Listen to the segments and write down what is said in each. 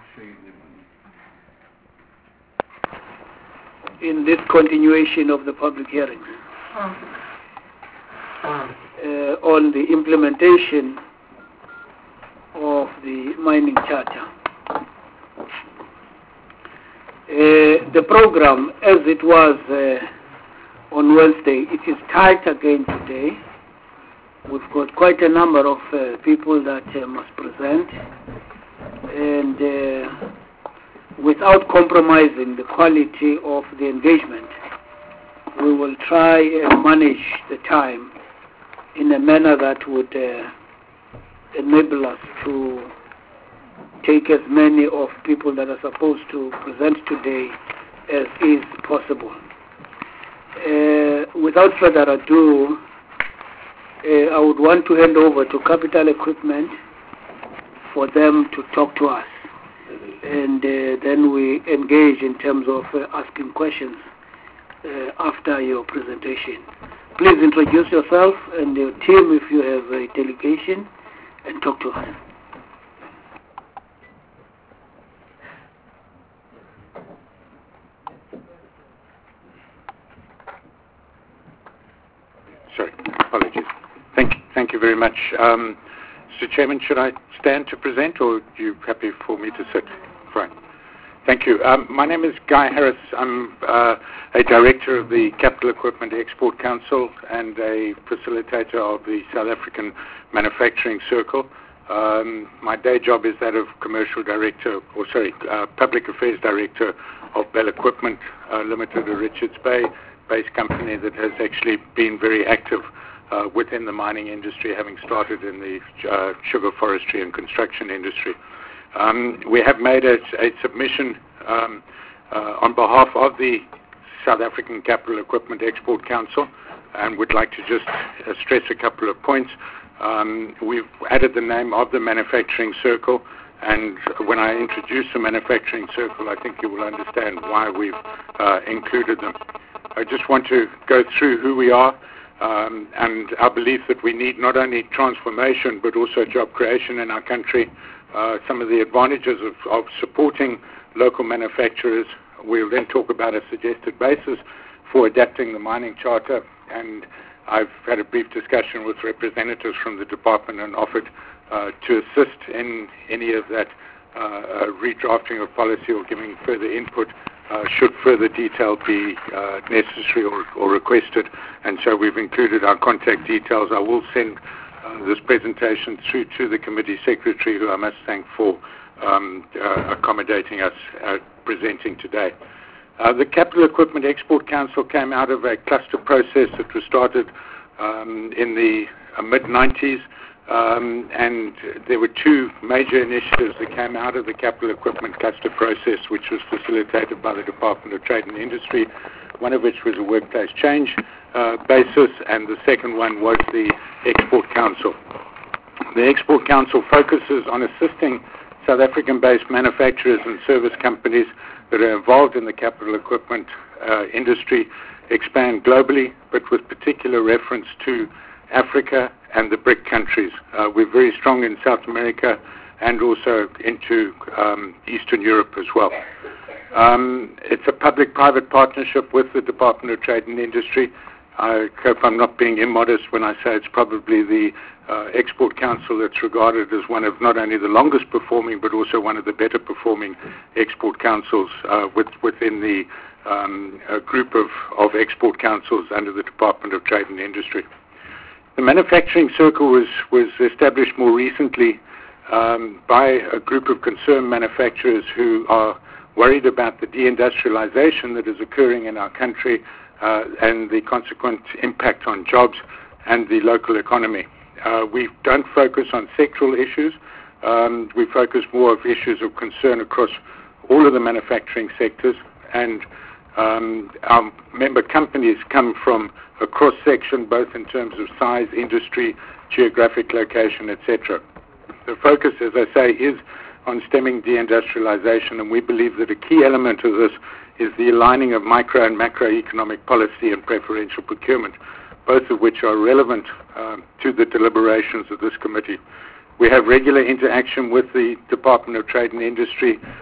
in this continuation of the public hearings on the implementation of the mining charter. The program, as it was on Wednesday, it is tight again today. We've got quite a number of people that must present, and without compromising the quality of the engagement, we will try and manage the time in a manner that would enable us to take as many of people that are supposed to present today as is possible. Without further ado, I would want to hand over to Capital Equipment for them to talk to us, and then we engage in terms of asking questions after your presentation. Please introduce yourself and your team if you have a delegation, and talk to us. Sorry, apologies. Thank you very much. Mr. Chairman, should I stand to present, or are you happy for me to sit? Fine. Thank you. My name is Guy Harris. I'm a director of the Capital Equipment Export Council and a facilitator of the South African Manufacturing Circle. My day job is that of Public Affairs Director of Bell Equipment Limited, a Richards Bay-based company that has actually been very active within the mining industry, having started in the sugar, forestry and construction industry. We have made a submission on behalf of the South African Capital Equipment Export Council, and would like to just stress a couple of points. We've added the name of the Manufacturing Circle, and when I introduce the Manufacturing Circle, I think you will understand why we've included them. I just want to go through who we are, and our belief that we need not only transformation but also job creation in our country. Some of the advantages of supporting local manufacturers. We'll then talk about a suggested basis for adapting the mining charter, and I've had a brief discussion with representatives from the department and offered to assist in any of that redrafting of policy or giving further input should further detail be necessary or requested. And so we've included our contact details. I will send this presentation through to the committee secretary, who I must thank for accommodating us presenting today. The Capital Equipment Export Council came out of a cluster process that was started in the mid-90s, and there were two major initiatives that came out of the capital equipment cluster process, which was facilitated by the Department of Trade and Industry, one of which was a workplace change basis, and the second one was the Export Council. The Export Council focuses on assisting South African-based manufacturers and service companies that are involved in the capital equipment industry expand globally, but with particular reference to Africa and the BRIC countries. We're very strong in South America and also into Eastern Europe as well. It's a public-private partnership with the Department of Trade and Industry. I hope I'm not being immodest when I say it's probably the Export Council that's regarded as one of not only the longest performing but also one of the better performing export councils within the group of export councils under the Department of Trade and Industry. The Manufacturing Circle was established more recently by a group of concerned manufacturers who are worried about the deindustrialization that is occurring in our country and the consequent impact on jobs and the local economy. We don't focus on sectoral issues. We focus more of issues of concern across all of the manufacturing sectors, and our member companies come from a cross-section both in terms of size, industry, geographic location, etc. The focus, as I say, is on stemming deindustrialization, and we believe that a key element of this is the aligning of micro and macroeconomic policy and preferential procurement, both of which are relevant to the deliberations of this committee. We have regular interaction with the Department of Trade and Industry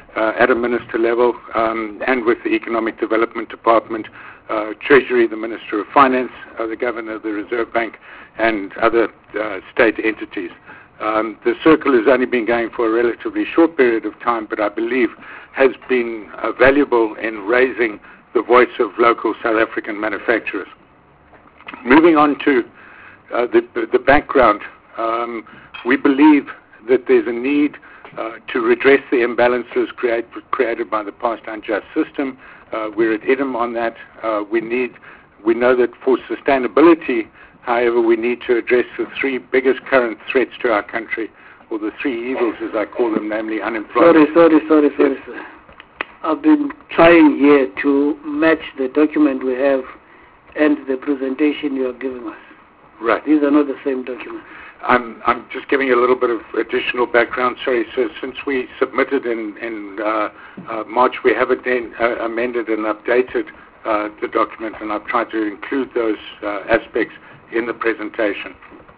at a minister level, and with the Economic Development Department, Treasury, the Minister of Finance, the Governor of the Reserve Bank, and other state entities. The circle has only been going for a relatively short period of time, but I believe has been valuable in raising the voice of local South African manufacturers. Moving on to the background, we believe that there's a need to redress the imbalances created by the past unjust system. We're at IDEM on that. We know that for sustainability, however, we need to address the three biggest current threats to our country, or the three evils, as I call them, namely unemployment. Sorry, sir. I've been trying here to match the document we have and the presentation you are giving us. Right. These are not the same documents. I'm just giving you a little bit of additional background. Sorry, so since we submitted in March, we have again amended and updated the document, and I've tried to include those aspects in the presentation.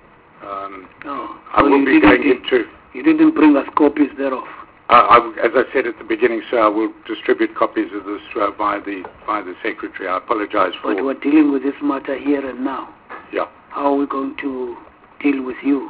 I will be going into... You didn't bring us copies thereof. As I said at the beginning, sir, I will distribute copies of this via the Secretary. I apologize for... But we're dealing with this matter here and now. Yeah. How are we going to deal with you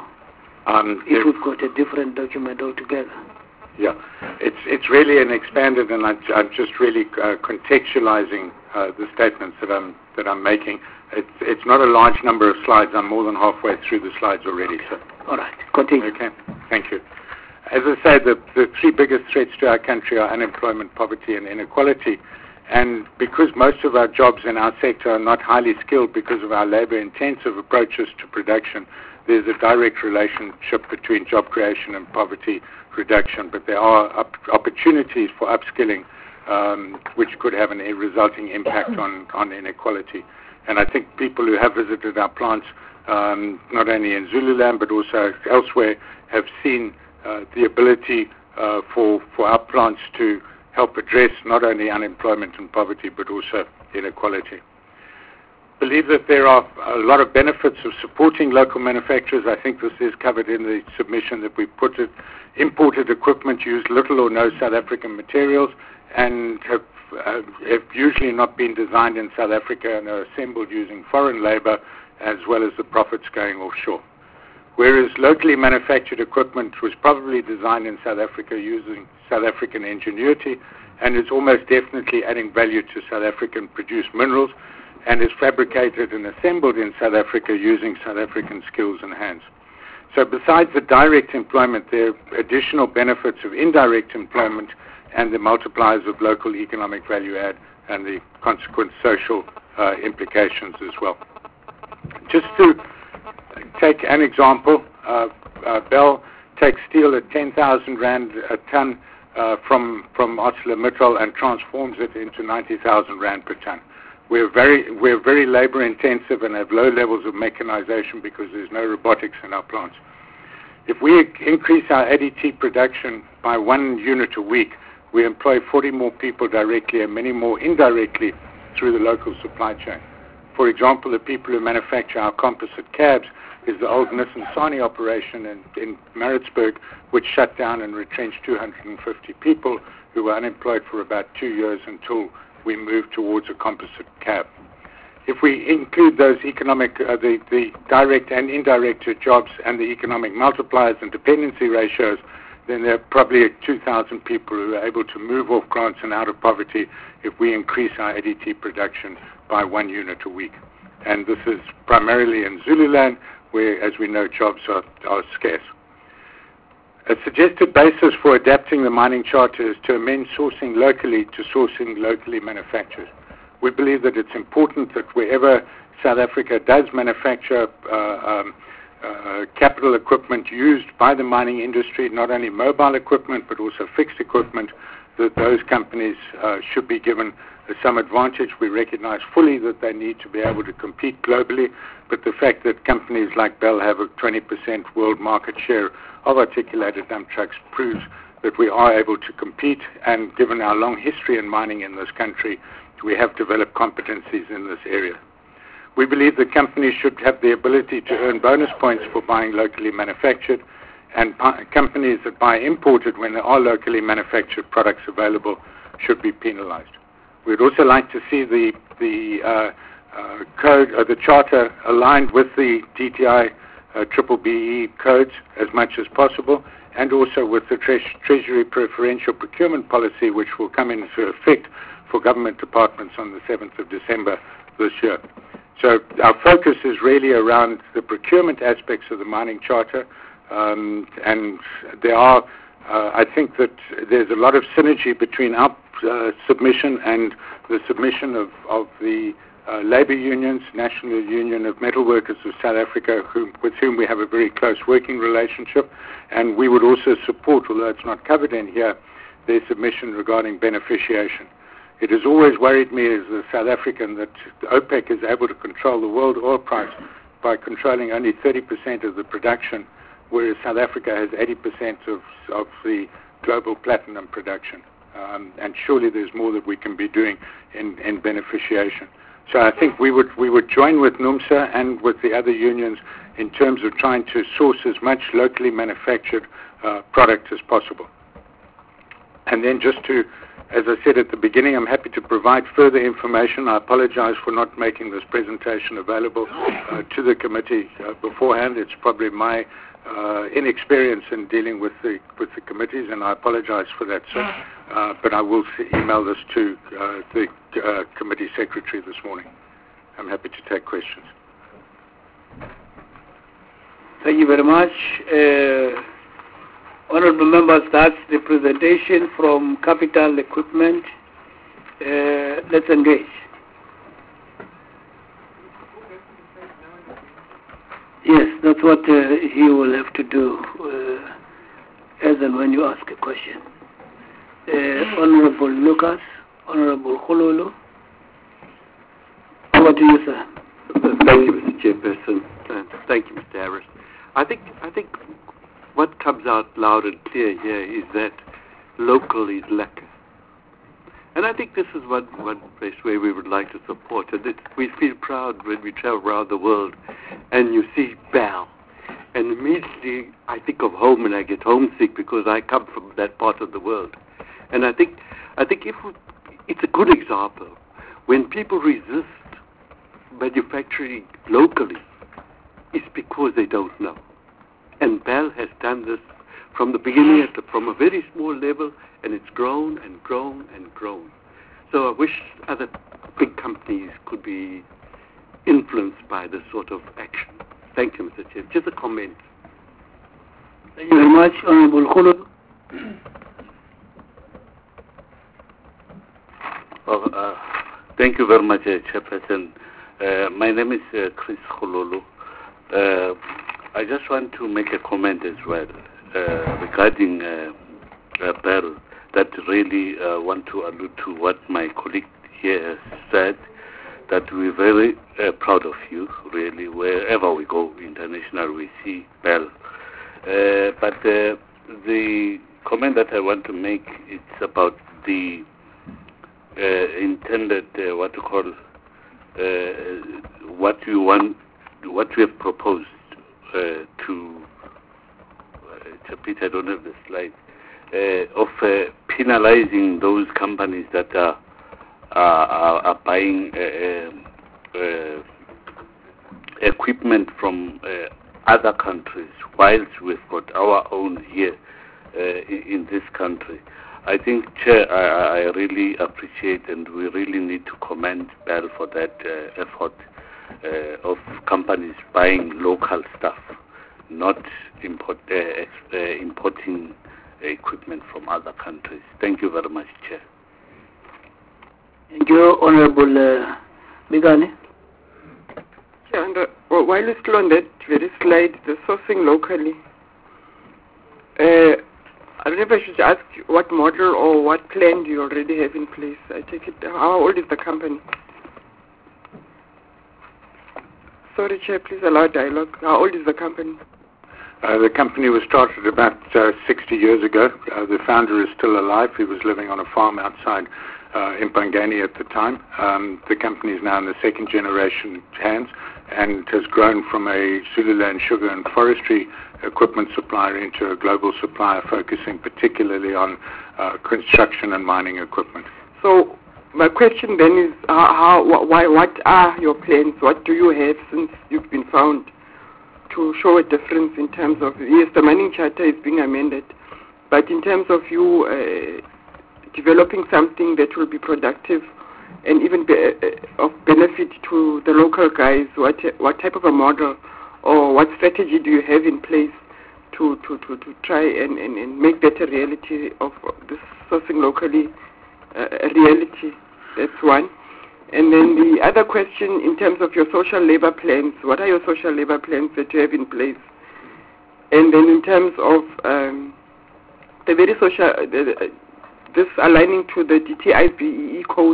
if we've got a different document altogether? Yeah, it's really an expanded, and I'm just really contextualizing the statements that I'm making. It's not a large number of slides. I'm more than halfway through the slides already, sir. All right, continue. Okay, thank you. As I say, the three biggest threats to our country are unemployment, poverty, and inequality. And because most of our jobs in our sector are not highly skilled because of our labor-intensive approaches to production, there's a direct relationship between job creation and poverty reduction. But there are opportunities for upskilling, which could have a resulting impact on inequality. And I think people who have visited our plants, not only in Zululand but also elsewhere, have seen the ability for our plants to help address not only unemployment and poverty but also inequality. I believe that there are a lot of benefits of supporting local manufacturers. I think this is covered in the submission that we put it. Imported equipment use little or no South African materials and have usually not been designed in South Africa and are assembled using foreign labor, as well as the profits going offshore. Whereas locally manufactured equipment was probably designed in South Africa using South African ingenuity and is almost definitely adding value to South African produced minerals and is fabricated and assembled in South Africa using South African skills and hands. So besides the direct employment, there are additional benefits of indirect employment and the multipliers of local economic value add and the consequent social implications as well. Just to take an example, Bell takes steel at 10,000 Rand a ton from ArcelorMittal and transforms it into 90,000 Rand per ton. We're very labor intensive and have low levels of mechanization because there's no robotics in our plants. If we increase our ADT production by 1 unit a week, we employ 40 more people directly and many more indirectly through the local supply chain. For example, the people who manufacture our composite cabs is the old Nissan Sani operation in Maritzburg, which shut down and retrenched 250 people who were unemployed for about 2 years until we moved towards a composite cab. If we include those economic, the direct and indirect jobs and the economic multipliers and dependency ratios, then there are probably 2,000 people who are able to move off grants and out of poverty if we increase our ADT production by 1 unit a week. And this is primarily in Zululand, where, as we know, jobs are scarce. A suggested basis for adapting the mining charter is to amend sourcing locally to sourcing locally manufactured. We believe that it's important that wherever South Africa does manufacture capital equipment used by the mining industry, not only mobile equipment but also fixed equipment, that those companies should be given some advantage. We recognize fully that they need to be able to compete globally, but the fact that companies like Bell have a 20% world market share of articulated dump trucks proves that we are able to compete, and given our long history in mining in this country, we have developed competencies in this area. We believe that companies should have the ability to earn bonus points for buying locally manufactured, and companies that buy imported when there are locally manufactured products available should be penalized. We'd also like to see the code or the charter aligned with the DTI BBBE codes as much as possible, and also with the Treasury preferential procurement policy, which will come into effect for government departments on the 7th of December this year. So our focus is really around the procurement aspects of the mining charter, and there are, I think that there's a lot of synergy between our submission and the submission of the labour unions, National Union of Metal Workers of South Africa, with whom we have a very close working relationship, and we would also support, although it's not covered in here, their submission regarding beneficiation. It has always worried me as a South African that OPEC is able to control the world oil price by controlling only 30% of the production, whereas South Africa has 80% of the global platinum production. And surely there's more that we can be doing in beneficiation. So I think we would join with NUMSA and with the other unions in terms of trying to source as much locally manufactured product as possible. And then just to, as I said at the beginning, I'm happy to provide further information. I apologize for not making this presentation available to the committee beforehand. It's probably my inexperience in dealing with the committees, and I apologize for that, sir. But I will email this to the committee secretary this morning. I'm happy to take questions. Thank you very much. Honorable members, that's the presentation from Capital Equipment. Let's engage. Yes, that's what he will have to do as and when you ask a question. Honorable Lucas, Honorable Khululu. Over to you, sir. Thank you, Mr. Chairperson. Thank you, Mr. Harris. I think what comes out loud and clear here is that local is lacking. And I think this is one place where we would like to support. And we feel proud when we travel around the world and you see BAL. And immediately I think of home and I get homesick because I come from that part of the world. And I think it's a good example. When people resist manufacturing locally, it's because they don't know. And BAL has done this from the beginning, from a very small level, and it's grown and grown and grown. So I wish other big companies could be influenced by this sort of action. Thank you, Mr. Chair. Just a comment. Thank you very much, Honorable Khululu. Well, thank you very much, Chairperson. My name is Chris Khululu. I just want to make a comment as well regarding BAL, that really want to allude to what my colleague here has said, that we're very proud of you, really. Wherever we go international, we see BAL. But the comment that I want to make, it's about the intended, what we have proposed to Peter, I don't have the slide, of penalizing those companies that are buying equipment from other countries, whilst we've got our own here in this country. I think, Chair, I really appreciate, and we really need to commend BAL for that effort of companies buying local stuff, not importing equipment from other countries. Thank you very much, Chair. Thank you, Honorable Bigane. Yeah, and while we're still on that very slide, the sourcing locally, I don't know if I should ask you what model or what plan do you already have in place? I take it, how old is the company? Sorry, Chair, please allow dialogue. How old is the company? The company was started about 60 years ago. The founder is still alive. He was living on a farm outside Impangani at the time. The company is now in the second generation hands, and has grown from a Zululand sugar and forestry equipment supplier into a global supplier focusing particularly on construction and mining equipment. So my question then is, what are your plans? What do you have since you've been found to show a difference in terms of, yes, the mining charter is being amended, but in terms of you developing something that will be productive and even of benefit to the local guys, what type of a model or what strategy do you have in place to try and make that a reality of this sourcing locally a reality? That's one. And then the other question, in terms of your social labor plans, what are your social labor plans that you have in place? And then in terms of the very social, this aligning to the DTI BEE codes,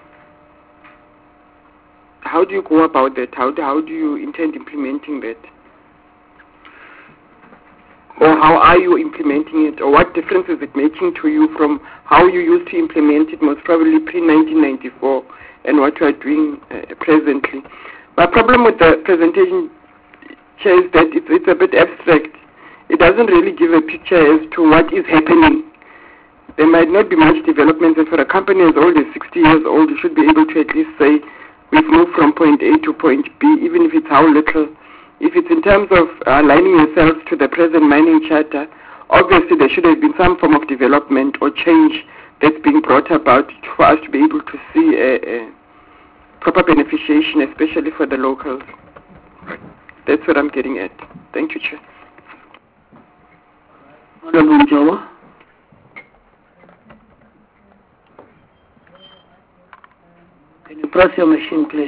how do you go about that? How do you intend implementing that? Or how are you implementing it? Or what difference is it making to you from how you used to implement it, most probably pre-1994, and what you are doing presently? My problem with the presentation, Chair, is that it's a bit abstract. It doesn't really give a picture as to what is happening. There might not be much development, and for a company as old as 60 years old, you should be able to at least say, we've moved from point A to point B, even if it's how little. If it's in terms of aligning yourselves to the present mining charter, obviously there should have been some form of development or change that's being brought about for us to be able to see a proper beneficiation, especially for the locals. That's what I'm getting at. Thank you, Chair. Honorable Njoba. Can you press your machine, please?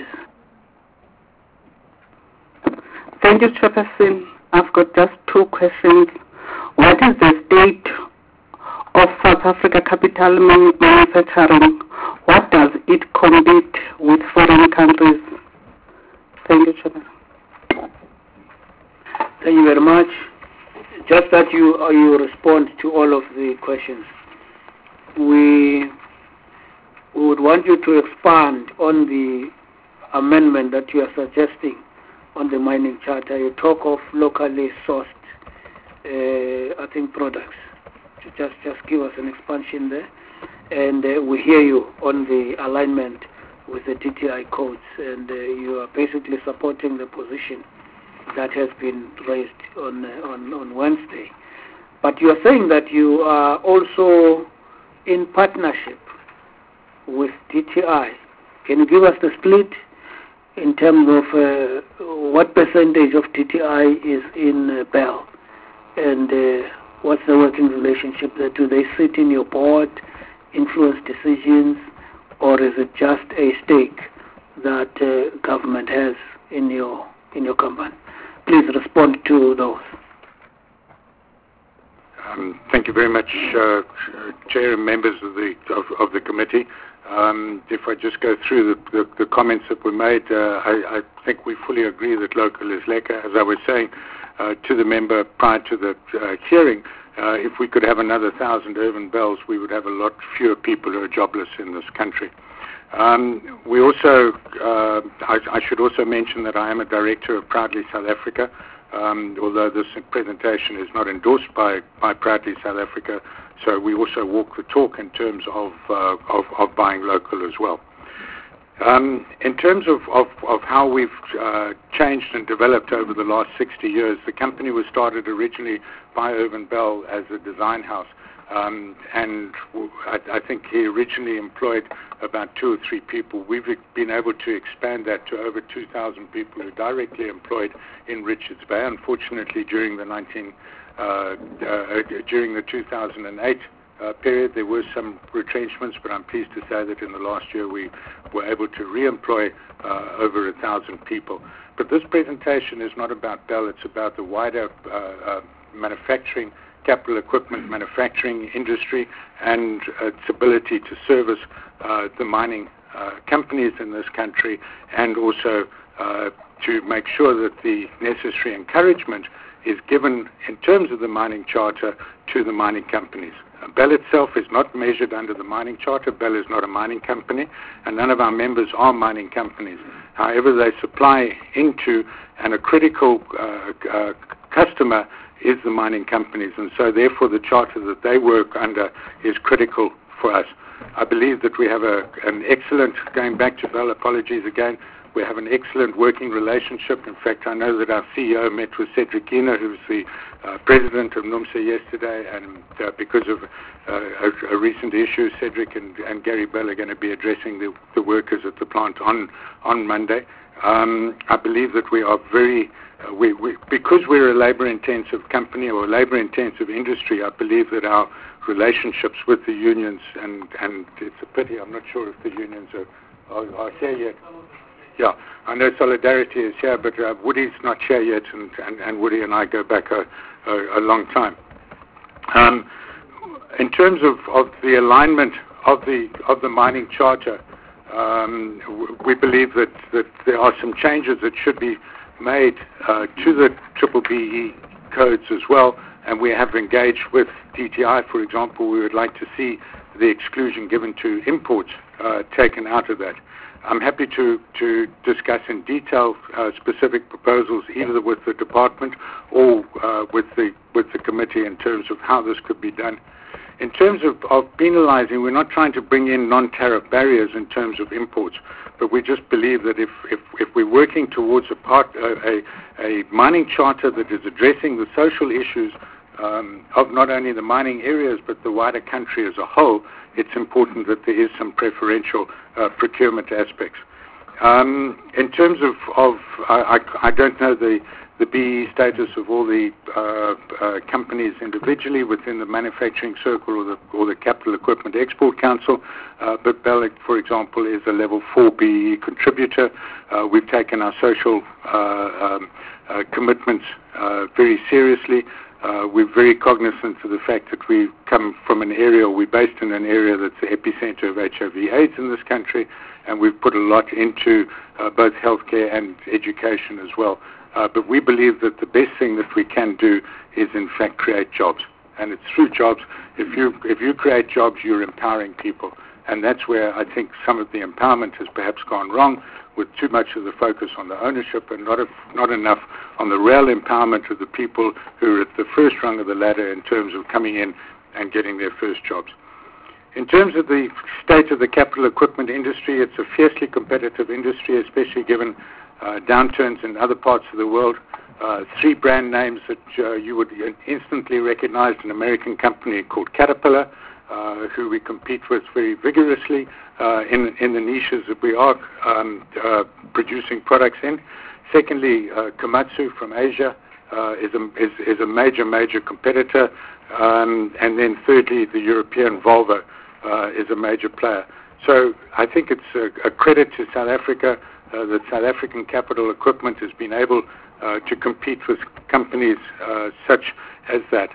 Thank you, Chairperson. I've got just two questions. What is the state of South Africa capital manufacturing? What does it compete with foreign countries? Thank you, Chairperson. Thank you very much. Just that you respond to all of the questions. We would want you to expand on the amendment that you are suggesting on the mining charter. You talk of locally sourced, I think, products. Just give us an expansion there. And we hear you on the alignment with the DTI codes, and you are basically supporting the position that has been raised on Wednesday. But you are saying that you are also in partnership with DTI. Can you give us the split in terms of what percentage of DTI is in Bell, and what's the working relationship there? Do they sit in your board, influence decisions, or is it just a stake that government has in your company? Please respond to those. Thank you very much, Chair and members of the committee. If I just go through the comments that were made, I think we fully agree that local is lekker. As I was saying to the member prior to the hearing, if we could have another 1,000 urban bells, we would have a lot fewer people who are jobless in this country. We also, I should also mention that I am a director of Proudly South Africa, although this presentation is not endorsed by Proudly South Africa, so we also walk the talk in terms of buying local as well. In terms of how we've changed and developed over the last 60 years, the company was started originally by Irvin Bell as a design house. And I think he originally employed about 2 or 3 people. We've been able to expand that to over 2,000 people who are directly employed in Richards Bay. Unfortunately, during the 2008 period, there were some retrenchments, but I'm pleased to say that in the last year we were able to re-employ over 1,000 people. But this presentation is not about Bell, it's about the wider manufacturing, capital equipment manufacturing industry and its ability to service the mining companies in this country, and also to make sure that the necessary encouragement is given in terms of the mining charter to the mining companies. Bell itself is not measured under the mining charter. Bell is not a mining company, and none of our members are mining companies. However, they supply into, and a critical customer is the mining companies, and so therefore the charter that they work under is critical for us. I believe that we have an excellent, going back to Bell, apologies again, we have an excellent working relationship. In fact, I know that our CEO met with Cedric Kina, who was the president of NUMSA yesterday, and because of a recent issue, Cedric and Gary Bell are going to be addressing the workers at the plant on Monday. I believe that we are very, because we're a labor-intensive company or a labor-intensive industry, I believe that our relationships with the unions, and it's a pity, I'm not sure if the unions are here yet. Yeah, I know Solidarity is here, but Woody's not here yet, and Woody and I go back a long time. In terms of the alignment of the mining charter, we believe that there are some changes that should be made to the BBBE codes as well, and we have engaged with DTI, for example. We would like to see the exclusion given to imports taken out of that. I'm happy to discuss in detail specific proposals either with the department or with the committee in terms of how this could be done. In terms of penalizing, we're not trying to bring in non-tariff barriers in terms of imports, but we just believe that if we're working towards a mining charter that is addressing the social issues of not only the mining areas but the wider country as a whole, it's important that there is some preferential procurement aspects. In terms of I don't know the BE status of all the companies individually within the manufacturing circle or the Capital Equipment Export Council, but Bell, for example, is a level 4 BE contributor. We've taken our social commitments very seriously. We're very cognizant of the fact that we come from an area, we're based in an area that's the epicenter of HIV/AIDS in this country, and we've put a lot into both healthcare and education as well. But we believe that the best thing that we can do is, in fact, create jobs. And it's through jobs. If you create jobs, you're empowering people. And that's where I think some of the empowerment has perhaps gone wrong, with too much of the focus on the ownership and not enough on the real empowerment of the people who are at the first rung of the ladder in terms of coming in and getting their first jobs. In terms of the state of the capital equipment industry, it's a fiercely competitive industry, especially given downturns in other parts of the world. Three brand names that you would instantly recognize: an American company called Caterpillar, who we compete with very vigorously in the niches that we are producing products in. Secondly, Komatsu from Asia is a major competitor. And then thirdly, the European Volvo is a major player. So I think it's a credit to South Africa that South African capital equipment has been able to compete with companies such as that.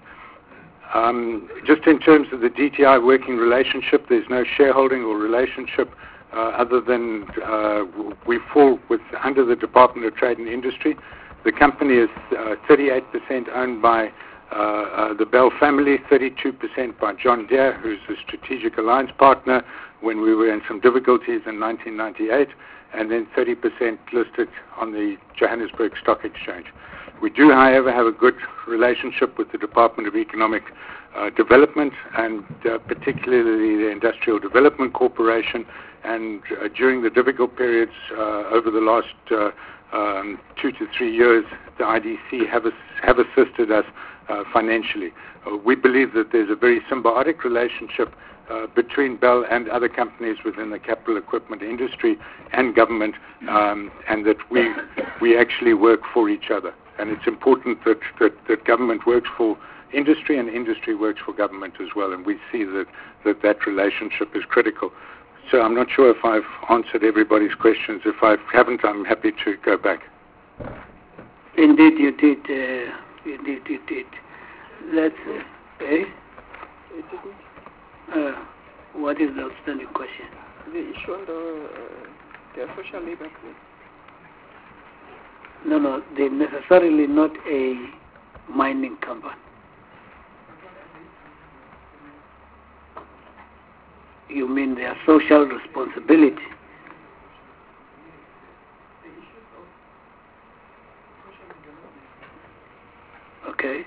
Just in terms of the DTI working relationship, there's no shareholding or relationship other than we fall under the Department of Trade and Industry. The company is 38% owned by the Bell family, 32% by John Deere, who's a strategic alliance partner when we were in some difficulties in 1998, and then 30% listed on the Johannesburg Stock Exchange. We do, however, have a good relationship with the Department of Economic Development, and particularly the Industrial Development Corporation, and during the difficult periods over the last 2 to 3 years, the IDC have assisted us financially. We believe that there's a very symbiotic relationship between Bell and other companies within the capital equipment industry and government, and that we actually work for each other. And it's important that government works for industry and industry works for government as well, and we see that relationship is critical. So I'm not sure if I've answered everybody's questions. If I haven't, I'm happy to go back. Indeed, you did. Indeed, you did. Let's. What is the outstanding question? The issue on the social labor claim. No, they're necessarily not a mining company. You mean their social responsibility? Okay.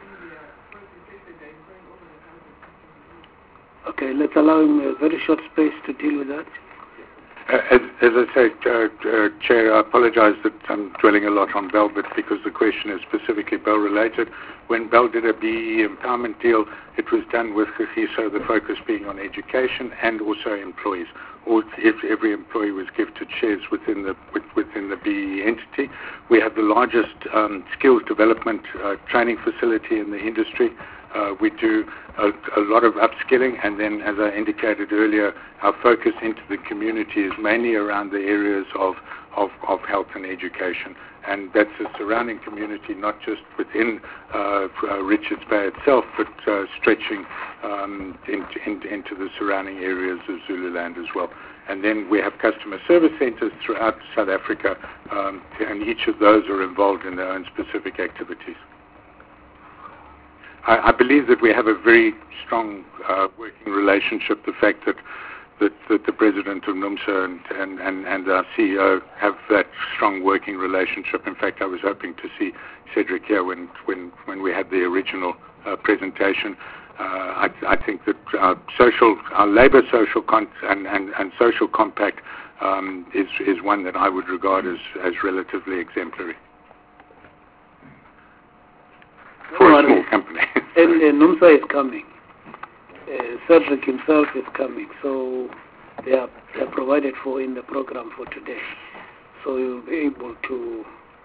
Okay, let's allow him a very short space to deal with that. As I say, Chair, I apologize that I'm dwelling a lot on Bell, but because the question is specifically Bell-related. When Bell did a BEE empowerment deal, it was done with Kagiso, the focus being on education and also employees. Or if every employee was gifted shares within the BEE entity. We have the largest skills development training facility in the industry. We do a lot of upskilling, and then, as I indicated earlier, our focus into the community is mainly around the areas of health and education. And that's the surrounding community, not just within Richards Bay itself, but stretching into the surrounding areas of Zululand as well. And then we have customer service centres throughout South Africa, and each of those are involved in their own specific activities. I believe that we have a very strong working relationship. The fact that the president of NUMSA and our CEO have that strong working relationship. In fact, I was hoping to see Cedric here when we had the original presentation. I think that our labour social and social compact is one that I would regard as relatively exemplary. For a small company. And NUMSA is coming. Cedric himself is coming. So they are provided for in the program for today. So you'll be able to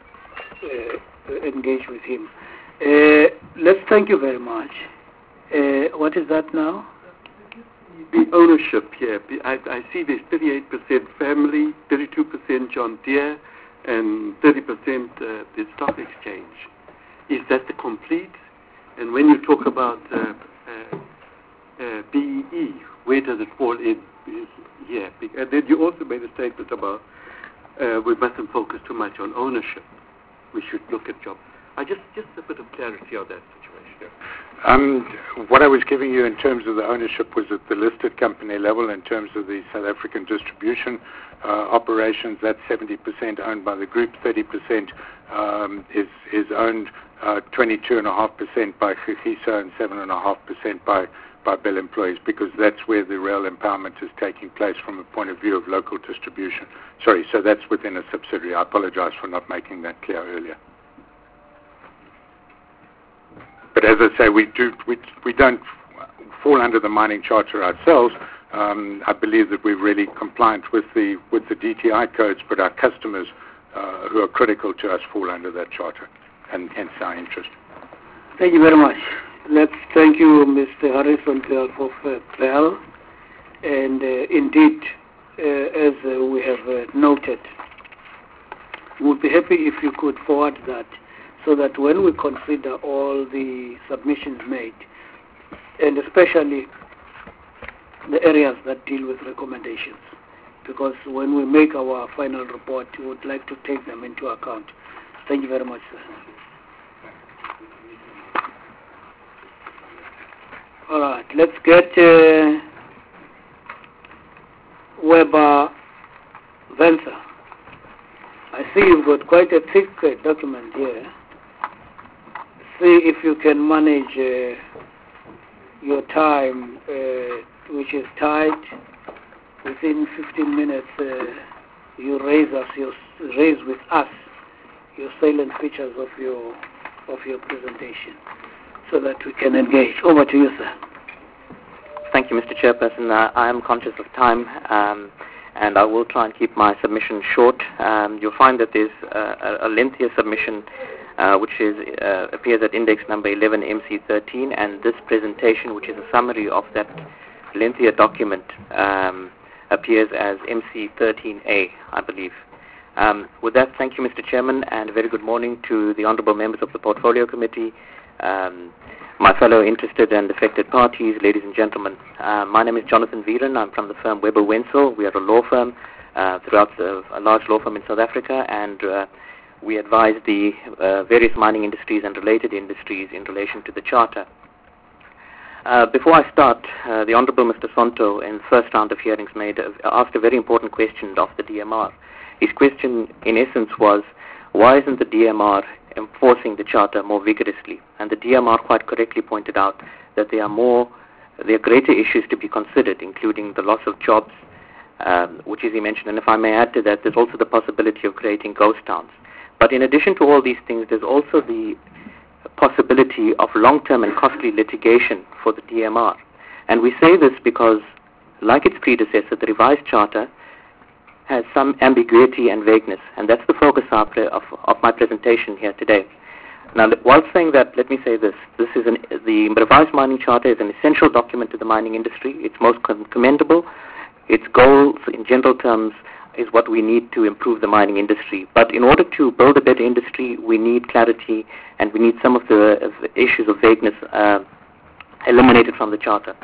engage with him. Let's thank you very much. What is that now? The ownership here. I see there's 38% family, 32% John Deere, and 30% the stock exchange. Is that the complete? And when you talk about BEE, where does it fall in here? And then you also made a statement about we mustn't focus too much on ownership. We should look at jobs. Just a bit of clarity on that situation. What I was giving you in terms of the ownership was at the listed company level. In terms of the South African distribution operations, that's 70% owned by the group, 30% is owned 22.5% by Kagiso and 7.5% by Bell employees, because that's where the real empowerment is taking place from a point of view of local distribution. Sorry, so that's within a subsidiary. I apologize for not making that clear earlier. But as I say, we don't fall under the mining charter ourselves. I believe that we're really compliant with the DTI codes, but our customers who are critical to us fall under that charter, and hence our interest. Thank you very much. Let's thank you, Mr. Harrison, for Bell. And indeed, as we have noted, we'll be happy if you could forward that, so that when we consider all the submissions made, and especially the areas that deal with recommendations, because when we make our final report, we would like to take them into account. Thank you very much, sir. All right, let's get Weber Venza. I see you've got quite a thick document here. See if you can manage your time, which is tight. Within 15 minutes, you raise with us your salient features of your presentation, so that we can engage. Over to you, sir. Thank you, Mr. Chairperson. I am conscious of time, and I will try and keep my submission short. You'll find that there's a lengthier submission which appears at index number 11 MC13, and this presentation, which is a summary of that lengthier document, appears as MC13A, I believe. With that, thank you, Mr. Chairman, and a very good morning to the honourable members of the Portfolio Committee, my fellow interested and affected parties, ladies and gentlemen. My name is Jonathan Viren. I'm from the firm Weber Wenzel. We are a law firm, a large law firm in South Africa, and we advise the various mining industries and related industries in relation to the Charter. Before I start, the Honourable Mr. Sonto, in the first round of hearings, asked a very important question of the DMR. His question, in essence, was, why isn't the DMR enforcing the Charter more vigorously? And the DMR quite correctly pointed out that there are greater issues to be considered, including the loss of jobs, which is he mentioned. And if I may add to that, there's also the possibility of creating ghost towns. But in addition to all these things, there's also the possibility of long-term and costly litigation for the DMR. And we say this because, like its predecessor, the revised Charter has some ambiguity and vagueness, and that's the focus of my presentation here today. Now, while saying that, let me say this. The revised mining Charter is an essential document to the mining industry. It's most commendable. Its goals, in general terms, is what we need to improve the mining industry. But in order to build a better industry, we need clarity, and we need some of the issues of vagueness eliminated from the Charter.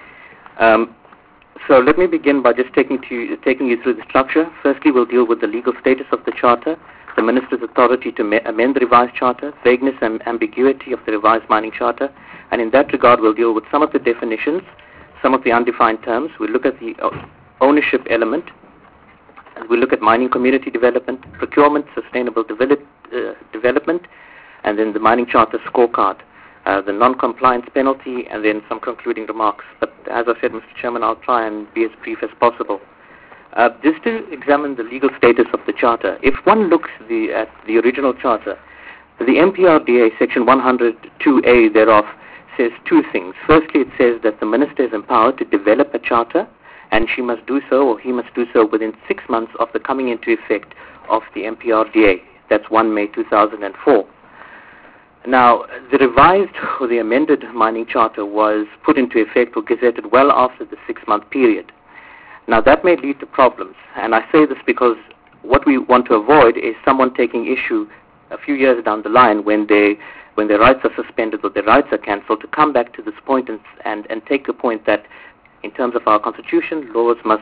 So let me begin by just taking you through the structure. Firstly, we'll deal with the legal status of the Charter, the Minister's authority to amend the revised Charter, vagueness and ambiguity of the revised mining Charter, and in that regard, we'll deal with some of the definitions, some of the undefined terms. We'll look at the ownership element, and we'll look at mining community development, procurement, sustainable development, and then the mining Charter scorecard, the non-compliance penalty, and then some concluding remarks. But as I said, Mr. Chairman, I'll try and be as brief as possible. Just to examine the legal status of the Charter, if one looks at the original Charter, the MPRDA Section 102A thereof says two things. Firstly, it says that the Minister is empowered to develop a Charter, and she must do so, or he must do so, within 6 months of the coming into effect of the MPRDA. That's 1 May 2004. Now, the revised or the amended mining Charter was put into effect or gazetted well after the 6-month period. Now, that may lead to problems, and I say this because what we want to avoid is someone taking issue a few years down the line when their rights are suspended or their rights are cancelled, to come back to this point and take the point that in terms of our Constitution, laws must,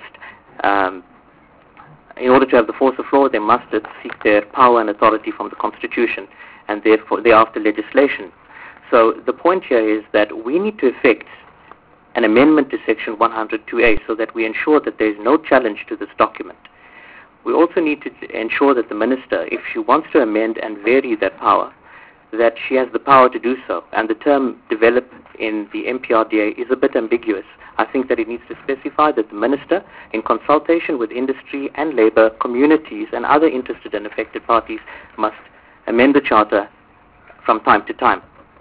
in order to have the force of law, they must seek their power and authority from the Constitution, and therefore thereafter legislation. So the point here is that we need to effect an amendment to Section 102A so that we ensure that there is no challenge to this document. We also need to ensure that the Minister, if she wants to amend and vary that power, that she has the power to do so. And the term develop in the MPRDA is a bit ambiguous. I think that it needs to specify that the Minister, in consultation with industry and labour, communities and other interested and affected parties, must amend the Charter from time to time.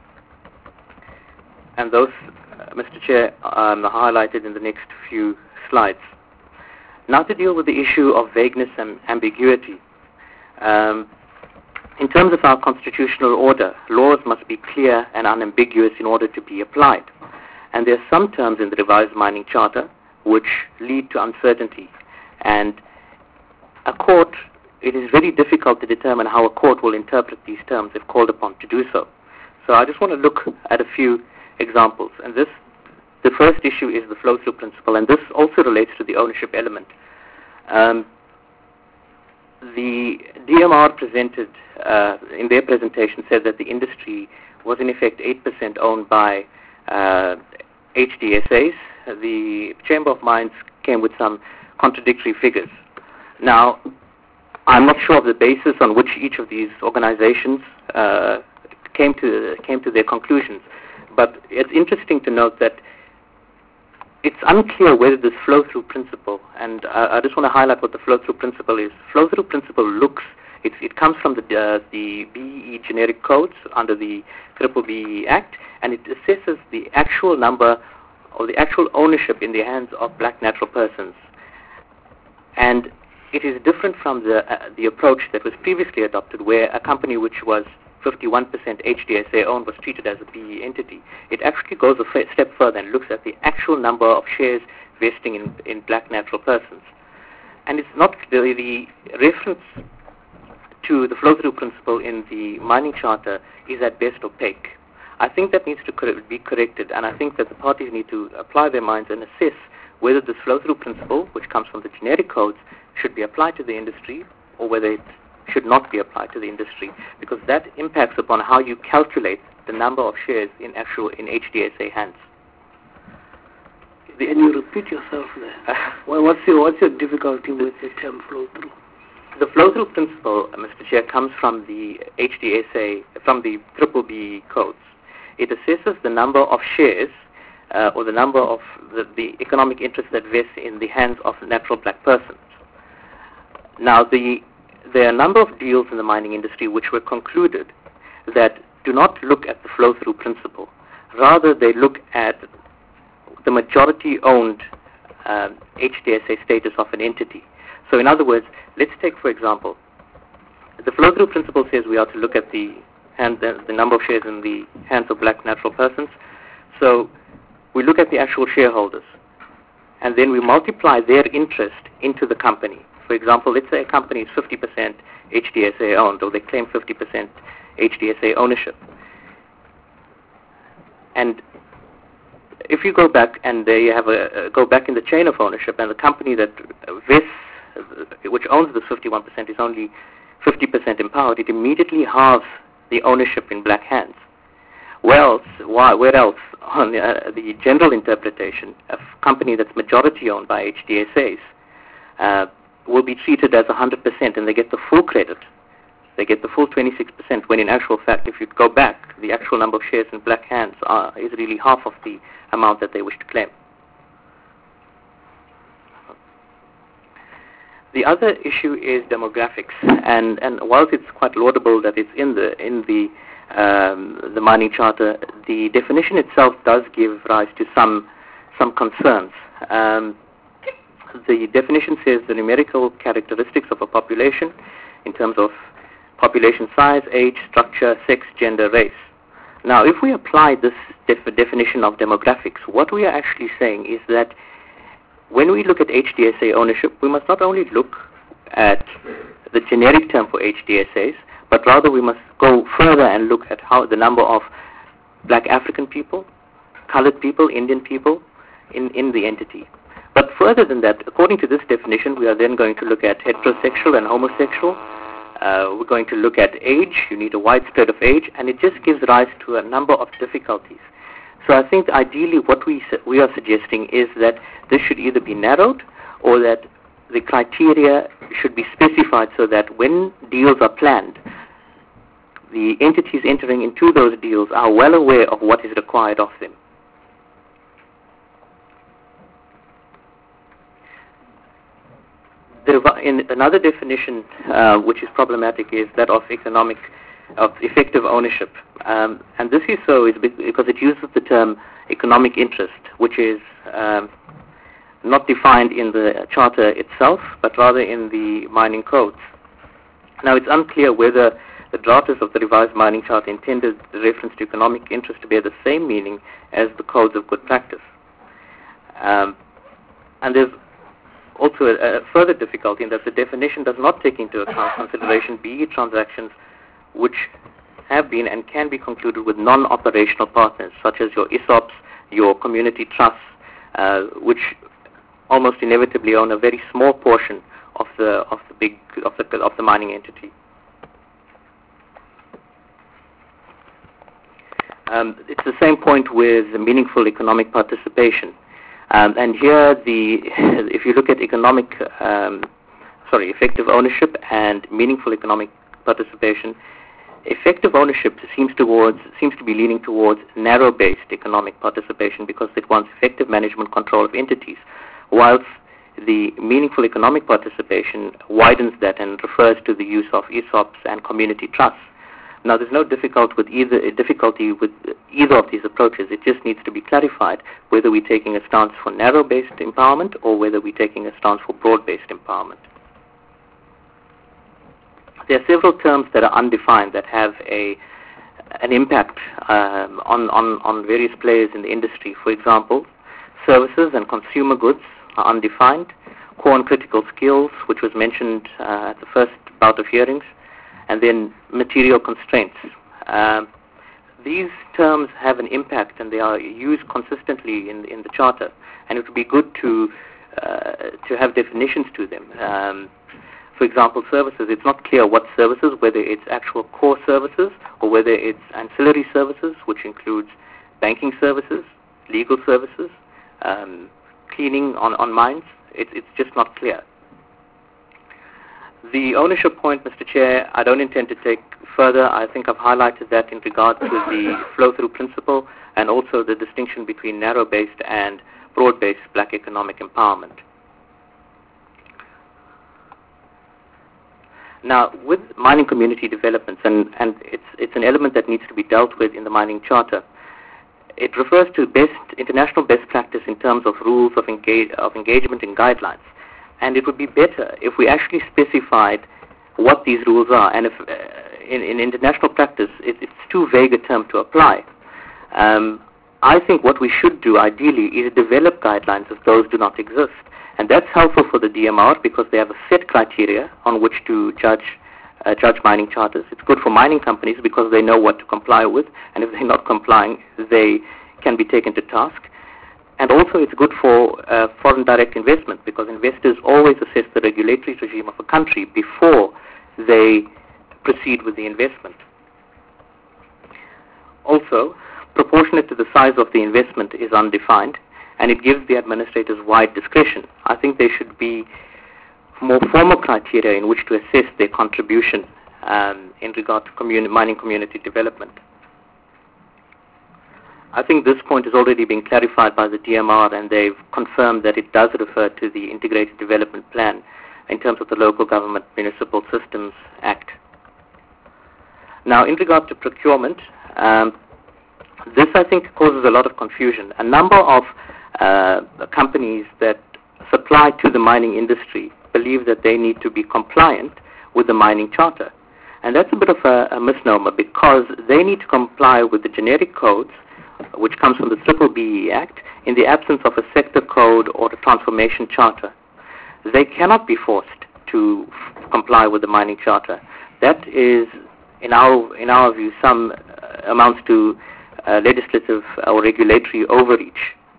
And those, Mr. Chair, are highlighted in the next few slides. Now to deal with the issue of vagueness and ambiguity. In terms of our constitutional order, laws must be clear and unambiguous in order to be applied. And there are some terms in the revised mining Charter which lead to uncertainty. And it is very difficult to determine how a court will interpret these terms if called upon to do so. So I just want to look at a few examples. And the first issue is the flow-through principle, and this also relates to the ownership element. The DMR presented, in their presentation, said that the industry was in effect 8% owned by HDSAs. The Chamber of Mines came with some contradictory figures. Now, I'm not sure of the basis on which each of these organizations came to their conclusions, but it's interesting to note that it's unclear whether this flow-through principle, and I just want to highlight what the flow-through principle is. Flow-through principle it comes from the BEE generic codes under the BBBE Act, and it assesses the actual number or the actual ownership in the hands of black natural persons. And it is different from the approach that was previously adopted, where a company which was 51% HDSA owned was treated as a BE entity. It actually goes a step further and looks at the actual number of shares vesting in black natural persons. And it's not the reference to the flow-through principle in the mining Charter is at best opaque. I think that needs to be corrected, and I think that the parties need to apply their minds and assess whether this flow-through principle, which comes from the generic codes, should be applied to the industry, or whether should not be applied to the industry, because that impacts upon how you calculate the number of shares in HDSA hands. Can you repeat yourself there? What's your difficulty with the term flow-through? The flow-through principle, Mr. Chair, comes from the HDSA, from the BBB codes. It assesses the number of shares or the number of the economic interest that vests in the hands of natural black persons. Now, there are a number of deals in the mining industry which were concluded that do not look at the flow-through principle. Rather, they look at the majority-owned HDSA status of an entity. So, in other words, let's take, for example, the flow-through principle says we are to look at the number of shares in the hands of black natural persons. So, we look at the actual shareholders, and then we multiply their interest into the company. For example, let's say a company is 50% HDSA owned, or they claim 50% HDSA ownership. And if you go back and they have go back in the chain of ownership, and the company that vests, which owns this 51%, is only 50% empowered, it immediately halves the ownership in black hands. Where else on the general interpretation, a company that's majority owned by HDSAs will be treated as 100%, and they get the full credit. They get the full 26%, when in actual fact, if you go back, the actual number of shares in black hands is really half of the amount that they wish to claim. The other issue is demographics, and whilst it's quite laudable that it's in the mining charter, the definition itself does give rise to some concerns. The definition says the numerical characteristics of a population in terms of population size, age, structure, sex, gender, race. Now, if we apply this definition of demographics, what we are actually saying is that when we look at HDSA ownership, we must not only look at the generic term for HDSAs, but rather we must go further and look at how the number of black African people, colored people, Indian people in the entity. But further than that, according to this definition, we are then going to look at heterosexual and homosexual. We're going to look at age. You need a wide spread of age, and it just gives rise to a number of difficulties. So I think ideally what we are suggesting is that this should either be narrowed, or that the criteria should be specified so that when deals are planned, the entities entering into those deals are well aware of what is required of them. Another definition which is problematic is that of effective ownership. And this is so is because it uses the term economic interest, which is not defined in the charter itself, but rather in the mining codes. Now, it's unclear whether the drafters of the revised mining charter intended the reference to economic interest to bear the same meaning as the codes of good practice. And there's also a further difficulty in that the definition does not take into account consideration BE transactions which have been and can be concluded with non-operational partners, such as your ESOPs, your community trusts, which almost inevitably own a very small portion of the mining entity. It's the same point with the meaningful economic participation. And here, if you look at effective ownership and meaningful economic participation, effective ownership seems to be leaning towards narrow-based economic participation because it wants effective management control of entities, whilst the meaningful economic participation widens that and refers to the use of ESOPs and community trusts. Now, there's no difficulty with either of these approaches. It just needs to be clarified whether we're taking a stance for narrow-based empowerment or whether we're taking a stance for broad-based empowerment. There are several terms that are undefined that have an impact on various players in the industry. For example, services and consumer goods are undefined. Core and critical skills, which was mentioned at the first bout of hearings, and then material constraints. These terms have an impact, and they are used consistently in the Charter, and it would be good to have definitions to them. for example, services. It's not clear what services, whether it's actual core services or whether it's ancillary services, which includes banking services, legal services, cleaning on mines. It's just not clear. The ownership point, Mr. Chair, I don't intend to take further. I think I've highlighted that in regard to the flow-through principle and also the distinction between narrow-based and broad-based black economic empowerment. Now, with mining community developments, and it's an element that needs to be dealt with in the mining charter, it refers to international best practice in terms of rules of engagement and guidelines. And it would be better if we actually specified what these rules are. And if in international practice, it's too vague a term to apply. I think what we should do, ideally, is develop guidelines if those do not exist. And that's helpful for the DMR because they have a set criteria on which to judge mining charters. It's good for mining companies because they know what to comply with, and if they're not complying, they can be taken to task. And also it's good for foreign direct investment because investors always assess the regulatory regime of a country before they proceed with the investment. Also, proportionate to the size of the investment is undefined, and it gives the administrators wide discretion. I think there should be more formal criteria in which to assess their contribution in regard to mining community development. I think this point has already been clarified by the DMR, and they've confirmed that it does refer to the Integrated Development Plan in terms of the Local Government Municipal Systems Act. Now, in regard to procurement, this I think causes a lot of confusion. A number of companies that supply to the mining industry believe that they need to be compliant with the mining charter. And that's a bit of a misnomer because they need to comply with the generic codes which comes from the BBBE Act in the absence of a sector code or a transformation charter. They cannot be forced to comply with the mining charter. That is, in our view, some amounts to legislative or regulatory overreach.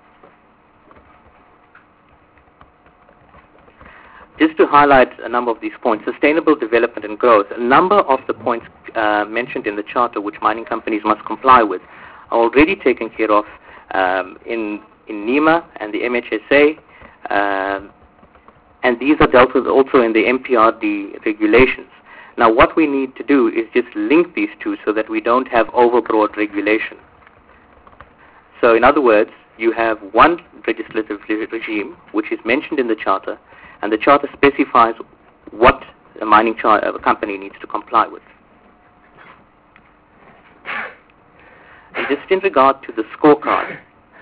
Just to highlight a number of these points, sustainable development and growth, a number of the points mentioned in the charter which mining companies must comply with are already taken care of in NEMA and the MHSA, and these are dealt with also in the MPRD regulations. Now, what we need to do is just link these two so that we don't have overbroad regulation. So, in other words, you have one legislative regime which is mentioned in the charter, and the charter specifies what a mining company needs to comply with. Just in regard to the scorecard,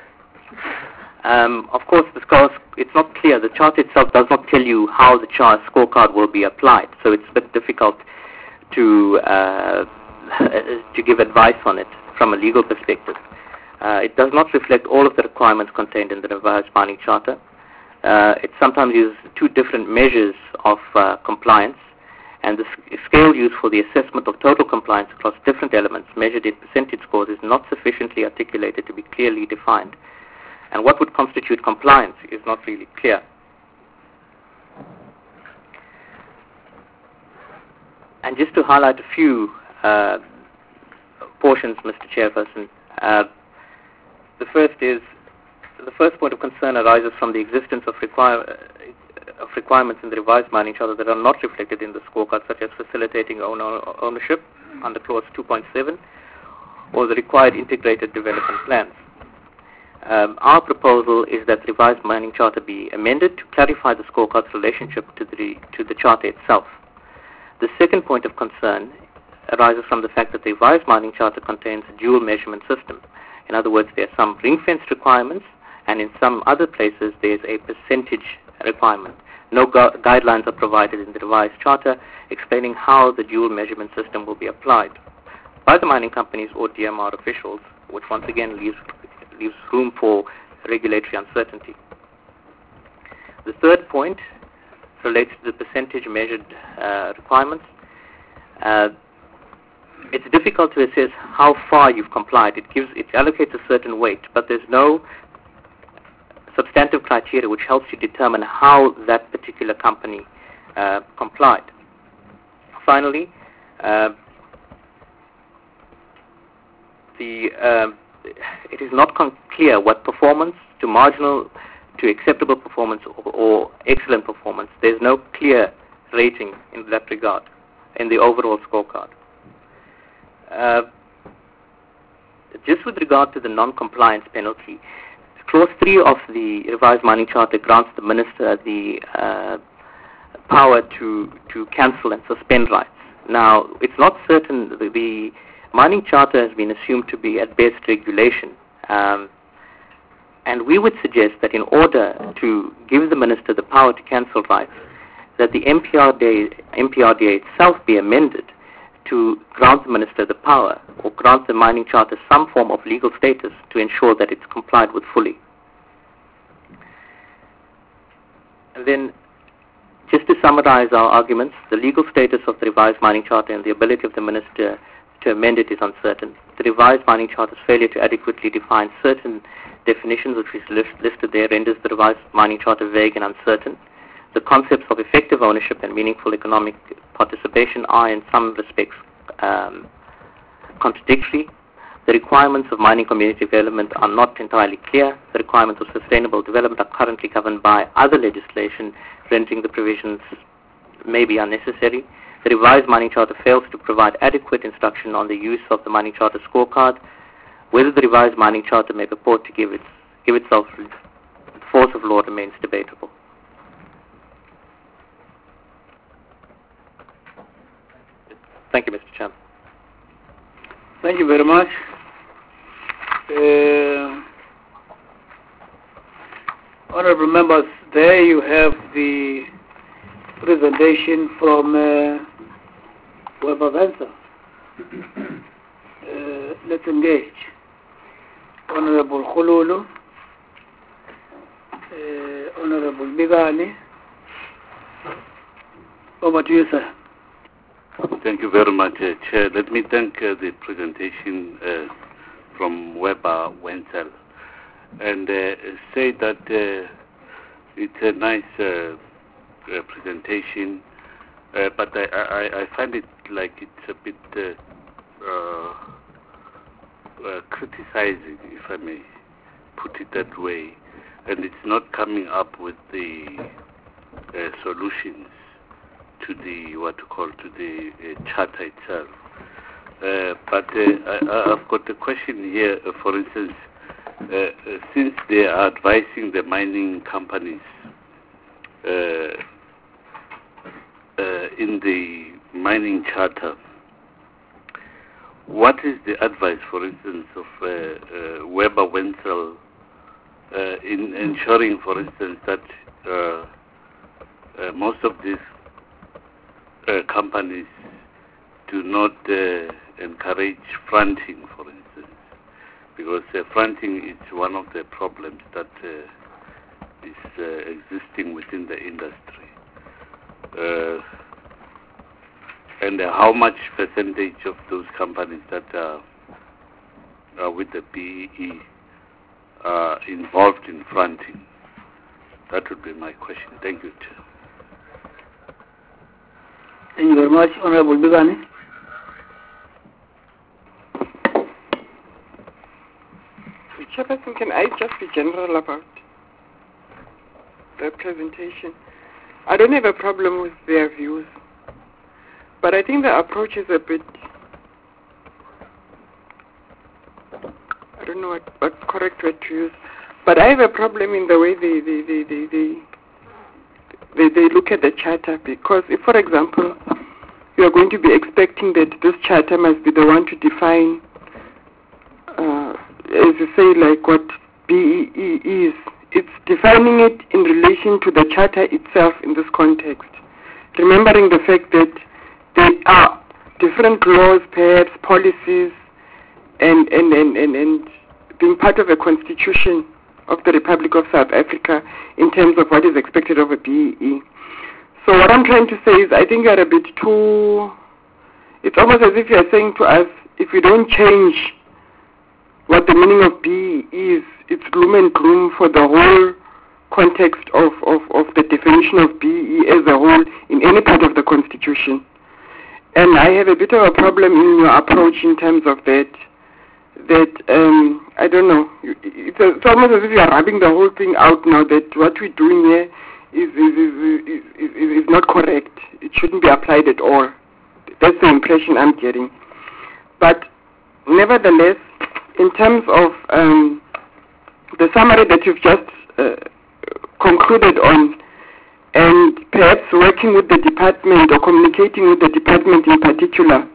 of course, it's not clear. The charter itself does not tell you how the scorecard will be applied, so it's a bit difficult to give advice on it from a legal perspective. It does not reflect all of the requirements contained in the revised mining charter. It sometimes uses two different measures of compliance, and the scale used for the assessment of total compliance across different elements measured in percentage scores is not sufficiently articulated to be clearly defined. And what would constitute compliance is not really clear. And just to highlight a few portions, Mr. Chairperson, the first point of concern arises from the existence of requirements in the revised mining charter that are not reflected in the scorecard, such as facilitating ownership under clause 2.7 or the required integrated development plans. Our proposal is that the revised mining charter be amended to clarify the scorecard's relationship to the charter itself. The second point of concern arises from the fact that the revised mining charter contains a dual measurement system. In other words, there are some ring-fenced requirements, and in some other places there is a percentage requirement. No guidelines are provided in the revised charter explaining how the dual measurement system will be applied by the mining companies or DMR officials, which once again leaves room for regulatory uncertainty. The third point relates to the percentage measured requirements. It's difficult to assess how far you've complied. It allocates a certain weight, but there's no substantive criteria which helps you determine how that particular company complied. Finally, it is not clear what performance to marginal to acceptable performance or excellent performance. There's no clear rating in that regard in the overall scorecard. Just with regard to the non-compliance penalty, Clause 3 of the revised mining charter grants the minister the power to cancel and suspend rights. Now, it's not certain. The mining charter has been assumed to be at best regulation, and we would suggest that in order to give the minister the power to cancel rights, that the MPRDA itself be amended to grant the minister the power or grant the mining charter some form of legal status to ensure that it's complied with fully. And then, just to summarize our arguments, the legal status of the revised mining charter and the ability of the minister to amend it is uncertain. The revised mining charter's failure to adequately define certain definitions which is listed there renders the revised mining charter vague and uncertain. The concepts of effective ownership and meaningful economic participation are in some respects contradictory. The requirements of mining community development are not entirely clear. The requirements of sustainable development are currently governed by other legislation, rendering the provisions maybe unnecessary. The revised mining charter fails to provide adequate instruction on the use of the mining charter scorecard. Whether the revised mining charter may purport to give itself the force of law remains debatable. Thank you, Mr. Chairman. Thank you very much. Honorable members, there you have the presentation from Weber Wentzel. Let's engage. Honorable Khululu, Honorable Bigani, over to you, sir. Thank you very much, Chair. Let me thank the presentation from Weber Wentzel and say that it's a nice presentation, but I find it like it's a bit criticizing, if I may put it that way, and it's not coming up with the solutions to the charter itself. But I've got a question here. For instance, since they are advising the mining companies in the mining charter, what is the advice, for instance, of Weber Wentzel in ensuring, for instance, that most of these companies do not encourage fronting, for instance, because fronting is one of the problems that is existing within the industry. And how much percentage of those companies that are with the BEE are involved in fronting? That would be my question. Thank you, Chair. Thank you very much, Honorable Bigani. Chairperson, can I just be general about the presentation? I don't have a problem with their views, but I think the approach is a bit, I don't know what correct word to use, but I have a problem in the way they look at the charter, because if, for example, you are going to be expecting that this charter must be the one to define, as you say, like what BEE is, it's defining it in relation to the charter itself in this context, remembering the fact that there are different laws, perhaps policies, and being part of a constitution of the Republic of South Africa in terms of what is expected of a BEE. So what I'm trying to say is I think you're a bit too, it's almost as if you're saying to us, if we don't change what the meaning of BEE is, it's gloom and gloom for the whole context of the definition of BE as a whole in any part of the Constitution. And I have a bit of a problem in your approach in terms of that. I don't know. It's almost as if you are rubbing the whole thing out now. That what we're doing here is not correct. It shouldn't be applied at all. That's the impression I'm getting. But nevertheless, in terms of the summary that you've just concluded on, and perhaps working with the department or communicating with the department in particular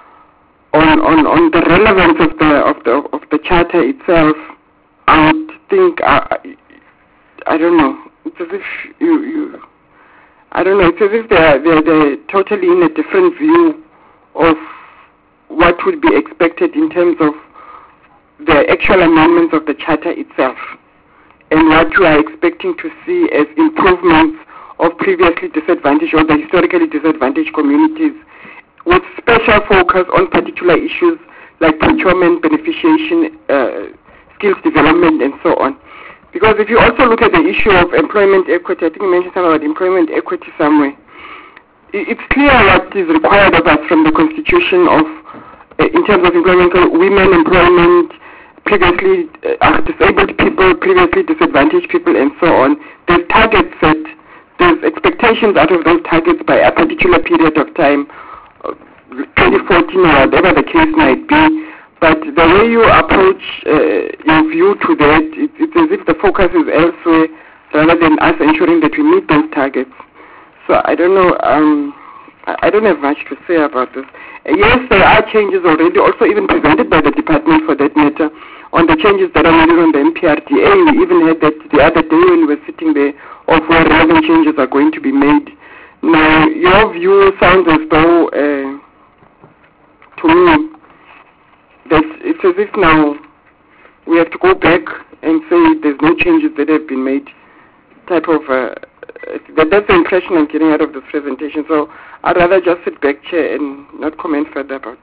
on the relevance of the charter itself, I would think I don't know. It's as if I don't know. It's as if they're totally in a different view of what would be expected in terms of the actual amendments of the charter itself, and what you are expecting to see as improvements of previously disadvantaged or the historically disadvantaged communities, with special focus on particular issues like procurement, beneficiation, skills development, and so on. Because if you also look at the issue of employment equity, I think you mentioned something about employment equity somewhere. It's clear what is required of us from the Constitution in terms of employment, women employment, previously disabled people, previously disadvantaged people, and so on. There's targets set, there's expectations out of those targets by a particular period of time, 2014 or whatever the case might be. But the way you approach your view to that, it's as if the focus is elsewhere rather than us ensuring that we meet those targets. So I don't know. I don't have much to say about this. Yes, there are changes already, also even presented by the department for that matter, on the changes that are needed on the MPRDA. We even had that the other day when we were sitting there of where relevant changes are going to be made. Now, your view sounds as though, to me, that it's as if now we have to go back and say there's no changes that have been made, type of, that's the impression I'm getting out of this presentation. So I'd rather just sit back, Chair, and not comment further about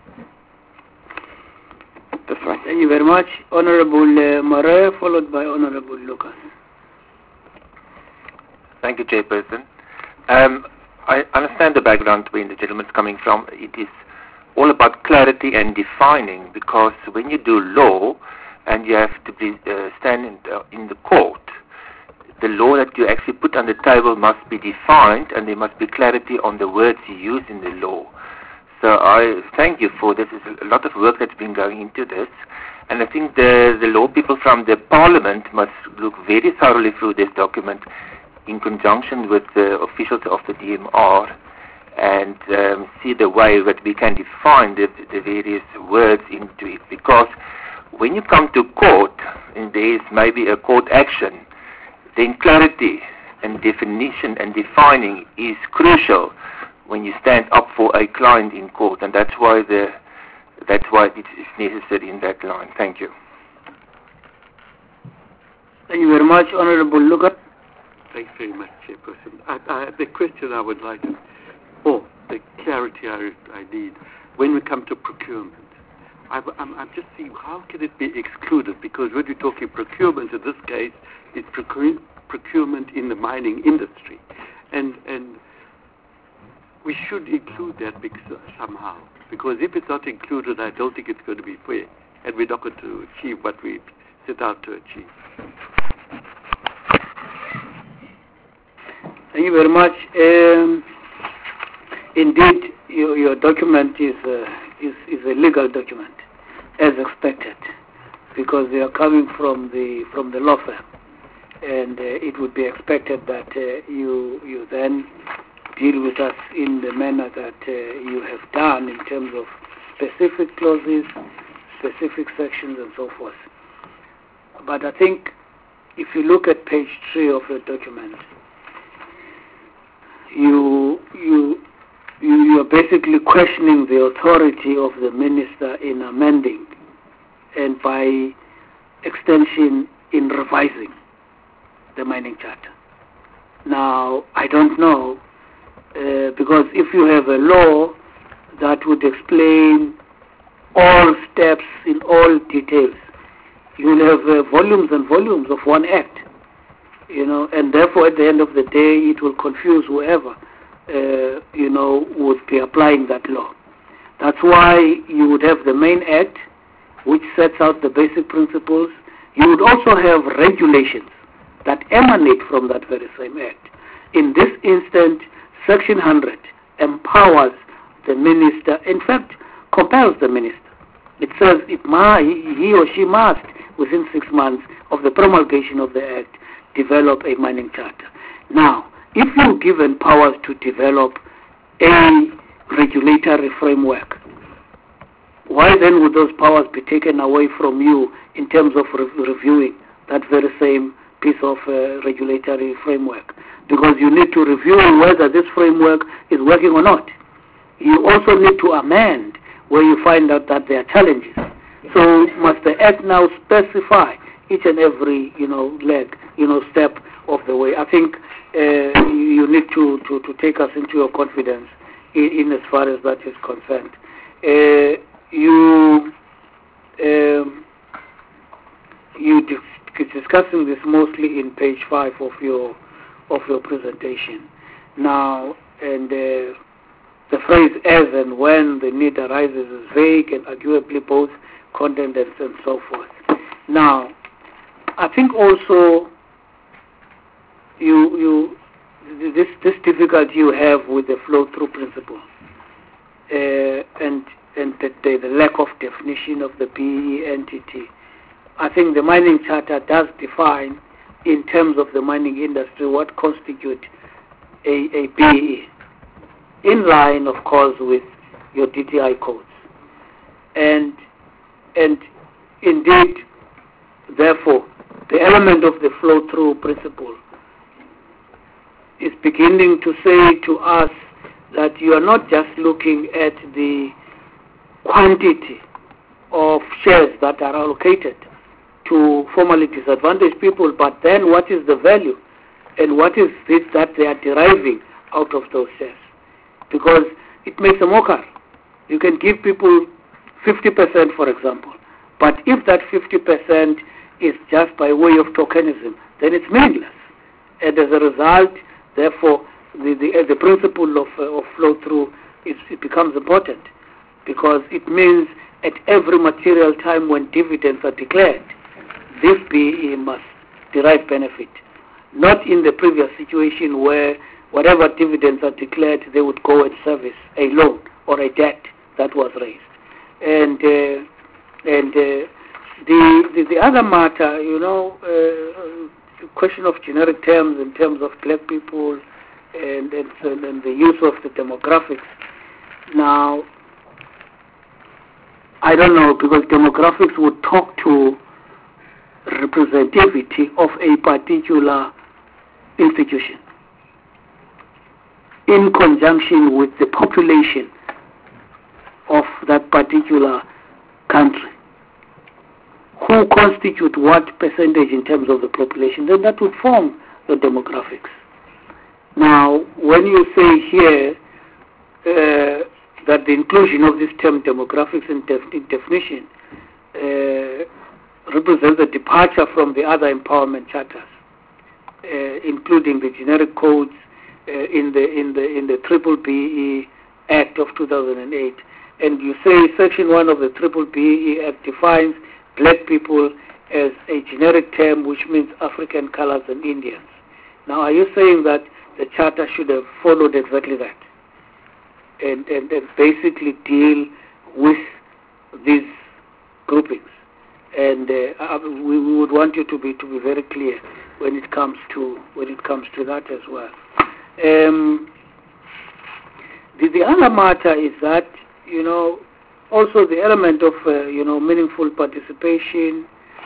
this one. Thank you very much. Honorable Marais, followed by Honorable Lucas. Thank you, Chairperson. I understand the background where the gentleman's coming from. It is all about clarity and defining, because when you do law and you have to stand in the court, the law that you actually put on the table must be defined, and there must be clarity on the words you use in the law. So I thank you for this. There's a lot of work that's been going into this, and I think the law people from the Parliament must look very thoroughly through this document in conjunction with the officials of the DMR, and see the way that we can define the various words into it. Because when you come to court and there is maybe a court action, then clarity and definition and defining is crucial when you stand up for a client in court, and that's why it is necessary in that line. Thank you. Thank you very much, Honorable Lucas. Thanks very much, Chairperson. The question I would like to, the clarity I need, when we come to procurement, I'm just seeing how can it be excluded, because when we're talking procurement in this case, it's procurement in the mining industry, and we should include that somehow, because if it's not included, I don't think it's going to be fair, and we're not going to achieve what we set out to achieve. Thank you very much. Indeed, your document is a legal document, as expected, because they are coming from the law firm, and it would be expected that you then deal with us in the manner that you have done in terms of specific clauses, specific sections, and so forth. But I think if you look at page 3 of the document, you are basically questioning the authority of the minister in amending, and by extension in revising the mining charter. Now, I don't know, because if you have a law that would explain all steps in all details, you will have volumes and volumes of one act. and therefore at the end of the day it will confuse whoever, would be applying that law. That's why you would have the main act, which sets out the basic principles. You would also have regulations that emanate from that very same act. In this instant, Section 100 empowers the minister, in fact, compels the minister. It says he or she must, within 6 months of the promulgation of the act, develop a mining charter. Now, if you're given powers to develop a regulatory framework, why then would those powers be taken away from you in terms of reviewing that very same piece of regulatory framework? Because you need to review whether this framework is working or not. You also need to amend where you find out that there are challenges. So must the Act now specify each and every step of the way? I think you need to take us into your confidence in as far as that is concerned. Discussing this mostly in page 5 of your presentation. Now, and the phrase "as and when the need arises" is vague and arguably both content and so forth. Now, I think also this difficulty you have with the flow-through principle and the lack of definition of the BEE entity. I think the mining charter does define, in terms of the mining industry, what constitutes a BEE, in line, of course, with your DTI codes. And indeed, therefore, the element of the flow-through principle is beginning to say to us that you are not just looking at the quantity of shares that are allocated to formerly disadvantaged people, but then what is the value and what is it that they are deriving out of those shares? Because it makes a mockery. You can give people 50%, for example, but if that 50% is just by way of tokenism, then it's meaningless. And as a result, therefore, the principle of flow-through it becomes important, because it means at every material time when dividends are declared, this BEE must derive benefit, not in the previous situation where whatever dividends are declared, they would go and service a loan or a debt that was raised. And the other matter, the question of generic terms in terms of black people and the use of the demographics. Now, I don't know, because demographics would talk to representativity of a particular institution in conjunction with the population of that particular country, who constitute what percentage in terms of the population, then that would form the demographics. Now, when you say here that the inclusion of this term demographics in definition represents a departure from the other empowerment charters, including the generic codes in the Triple BEE Act of 2008, and you say Section 1 of the Triple BEE Act defines black people as a generic term, which means African colors and Indians. Now, are you saying that the charter should have followed exactly that, and basically deal with these groupings? And we would want you to be very clear when it comes to that as well. The other matter is that also the element of meaningful participation,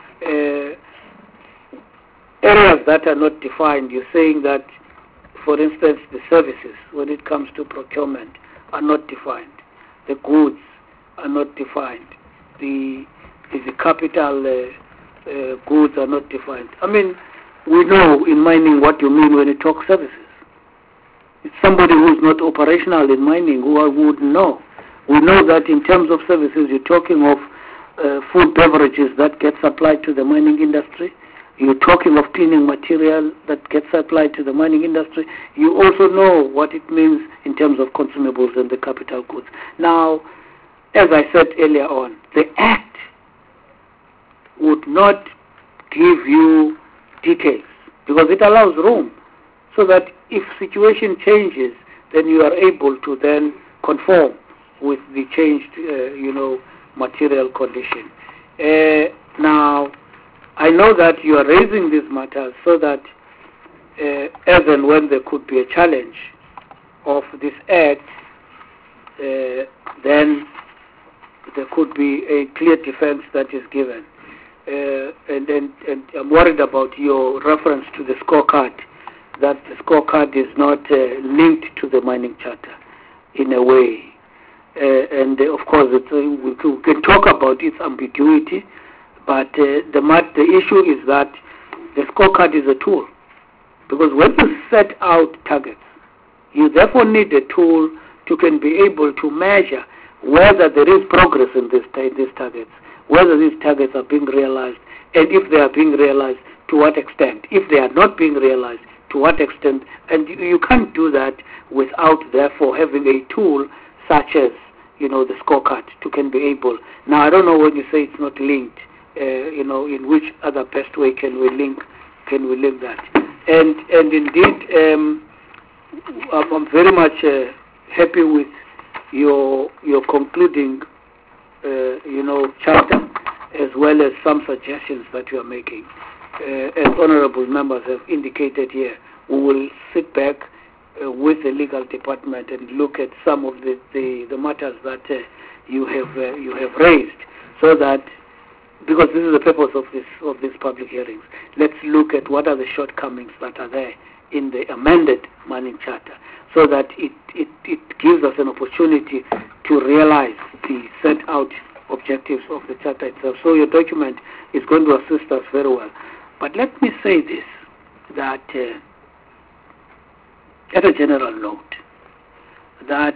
areas that are not defined. You're saying that, for instance, the services, when it comes to procurement, are not defined. The goods are not defined. The capital goods are not defined. I mean, we know in mining what you mean when you talk services. It's somebody who's not operational in mining who would know. We know that in terms of services, you're talking of food, beverages that get supplied to the mining industry. You're talking of cleaning material that gets supplied to the mining industry. You also know what it means in terms of consumables and the capital goods. Now, as I said earlier on, the Act would not give you details because it allows room so that if situation changes, then you are able to then conform with the changed, material condition. Now, I know that you are raising this matter so that as and when there could be a challenge of this Act, then there could be a clear defense that is given. And I'm worried about your reference to the scorecard, that the scorecard is not linked to the mining charter in a way. And of course, we can talk about its ambiguity, but the issue is that the scorecard is a tool. Because when you set out targets, you therefore need a tool to can be able to measure whether there is progress in these targets, whether these targets are being realized, and if they are being realized, to what extent. If they are not being realized, to what extent. And you can't do that without therefore having a tool such as the scorecard to can be able. Now I don't know when you say it's not linked, in which other best way can we link that? And indeed, I'm very much happy with your concluding charter, as well as some suggestions that you are making. As honourable members have indicated here, we will sit back with the legal department and look at some of the matters that you have raised, so that, because this is the purpose of these public hearings, let's look at what are the shortcomings that are there in the amended mining charter, so that it gives us an opportunity to realize the set out objectives of the charter itself. So your document is going to assist us very well. But let me say this, that at a general note, that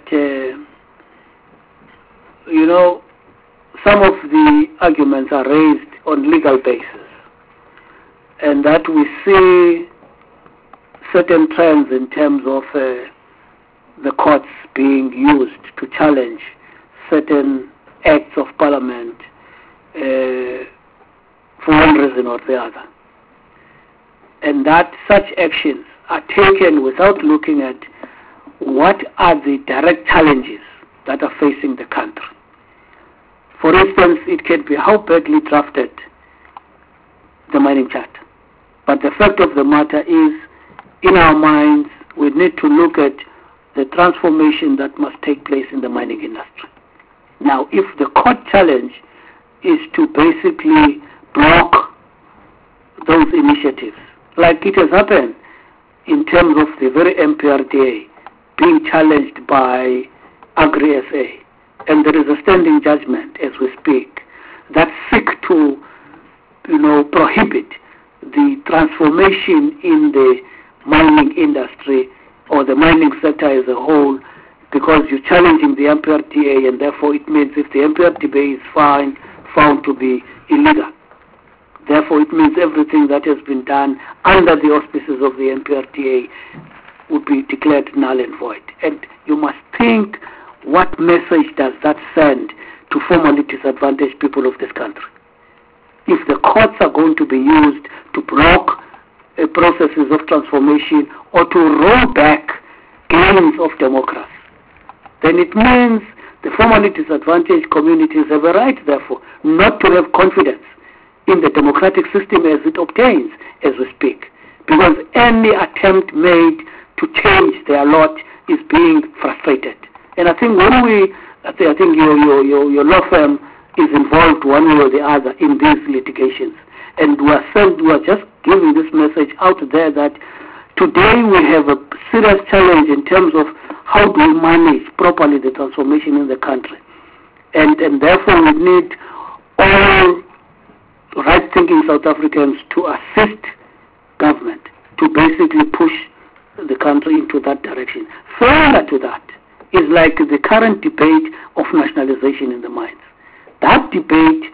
some of the arguments are raised on legal basis, and that we see certain trends in terms of the courts being used to challenge certain acts of parliament for one reason or the other, and that such actions are taken without looking at what are the direct challenges that are facing the country. For instance, it can be how badly drafted the mining charter. But the fact of the matter is, in our minds, we need to look at the transformation that must take place in the mining industry. Now, if the court challenge is to basically block those initiatives, like it has happened in terms of the very MPRDA being challenged by Agri-SA, and there is a standing judgment as we speak that seek to, prohibit the transformation in the mining industry or the mining sector as a whole, because you're challenging the MPRDA, and therefore it means if the MPRDA is found to be illegal, therefore it means everything that has been done under the auspices of the MPRDA would be declared null and void. And you must think, what message does that send to formerly disadvantaged people of this country? If the courts are going to be used to block processes of transformation or to roll back gains of democracy, then it means the formerly disadvantaged communities have a right, therefore, not to have confidence in the democratic system as it obtains as we speak, because any attempt made to change their lot is being frustrated. And I think I think your law firm is involved one way or the other in these litigations, and we are just giving this message out there that today we have a serious challenge in terms of how do we manage properly the transformation in the country, and therefore we need all right-thinking South Africans to assist government to basically push the country into that direction. Further to that is like the current debate of nationalization in the mines. That debate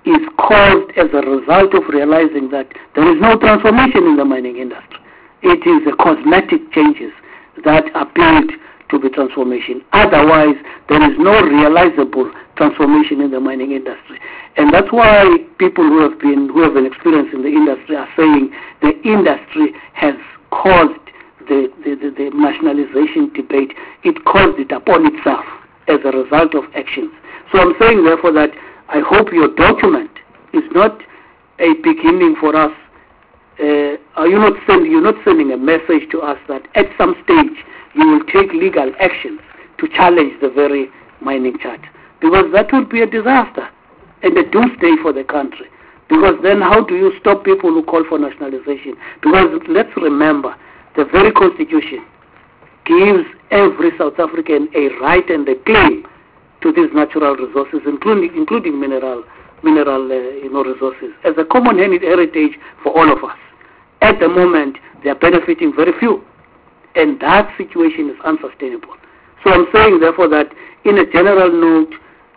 is caused as a result of realizing that there is no transformation in the mining industry. It is the cosmetic changes that are built to be transformation. Otherwise, there is no realizable transformation in the mining industry. And that's why people who have an experience in the industry are saying the industry has caused the nationalization debate. It caused it upon itself as a result of actions. So I'm saying, therefore, that I hope your document is not a beginning for us. You're not sending a message to us that at some stage you will take legal actions to challenge the very mining charter, because that would be a disaster and a doomsday for the country. Because then how do you stop people who call for nationalization? Because let's remember, the very Constitution gives every South African a right and a claim to these natural resources, including mineral resources, as a common heritage for all of us. At the moment, they are benefiting very few, and that situation is unsustainable. So I'm saying, therefore, that in a general note,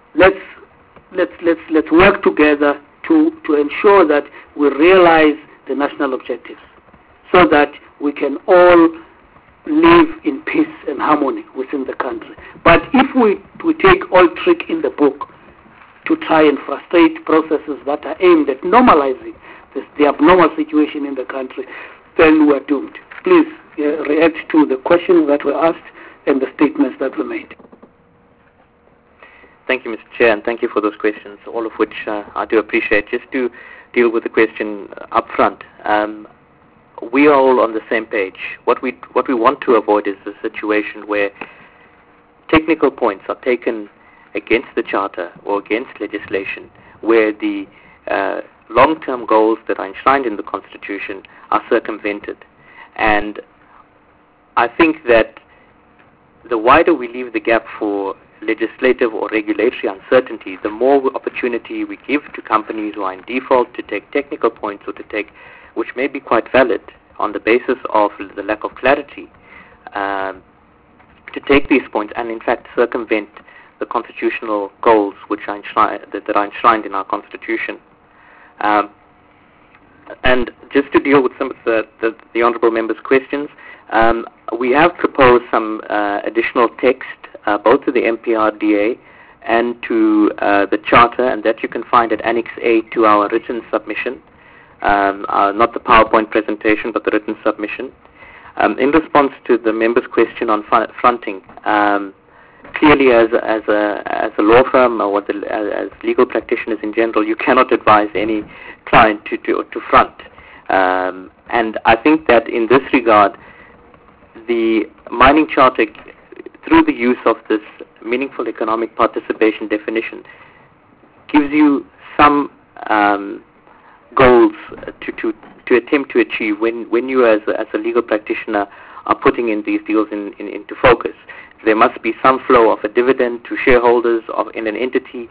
let's work together to ensure that we realize the national objectives, so that we can all live in peace and harmony within the country. But if we take all trick in the book to try and frustrate processes that are aimed at normalizing the abnormal situation in the country, then we're doomed. Please react to the questions that were asked and the statements that were made. Thank you, Mr. Chair, and thank you for those questions, all of which I do appreciate. Just to deal with the question up front, we are all on the same page. What we want to avoid is a situation where technical points are taken against the Charter or against legislation, where the long-term goals that are enshrined in the Constitution are circumvented. And I think that the wider we leave the gap for legislative or regulatory uncertainty, the more opportunity we give to companies who are in default to take technical points, or to take, which may be quite valid on the basis of the lack of clarity, to take these points and in fact circumvent the constitutional goals which are that are enshrined in our Constitution. And just to deal with some of the Honourable Member's questions, we have proposed some additional text both to the MPRDA and to the Charter, and that you can find at Annex A to our written submission, not the PowerPoint presentation, but the written submission. In response to the member's question on fronting, clearly as a law firm or as legal practitioners in general, you cannot advise any client to front. And I think that in this regard, the mining charter, through the use of this meaningful economic participation definition, gives you some goals to attempt to achieve when you as a legal practitioner are putting in these deals into focus. There must be some flow of a dividend to shareholders in an entity.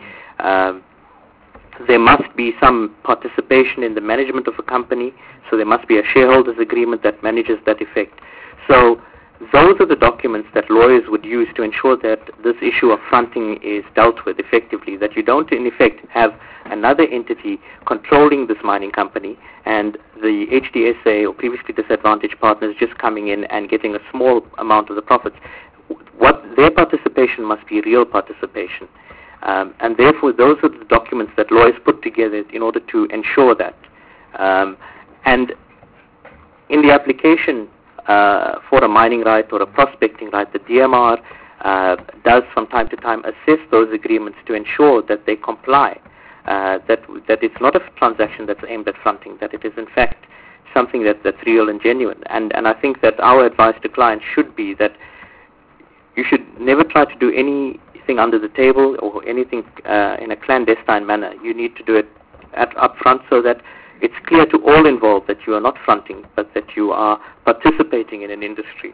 There must be some participation in the management of a company, so there must be a shareholders agreement that manages that effect. So those are the documents that lawyers would use to ensure that this issue of fronting is dealt with effectively, that you don't in effect have another entity controlling this mining company and the HDSA or previously disadvantaged partners just coming in and getting a small amount of the profits. What their participation must be real participation. And therefore those are the documents that lawyers put together in order to ensure that. And in the application for a mining right or a prospecting right, the DMR does from time to time assess those agreements to ensure that they comply, that it's not a transaction that's aimed at fronting, that it is in fact something that's real and genuine. And I think that our advice to clients should be that you should never try to do anything under the table or anything in a clandestine manner. You need to do it up front so that it's clear to all involved that you are not fronting, but that you are participating in an industry.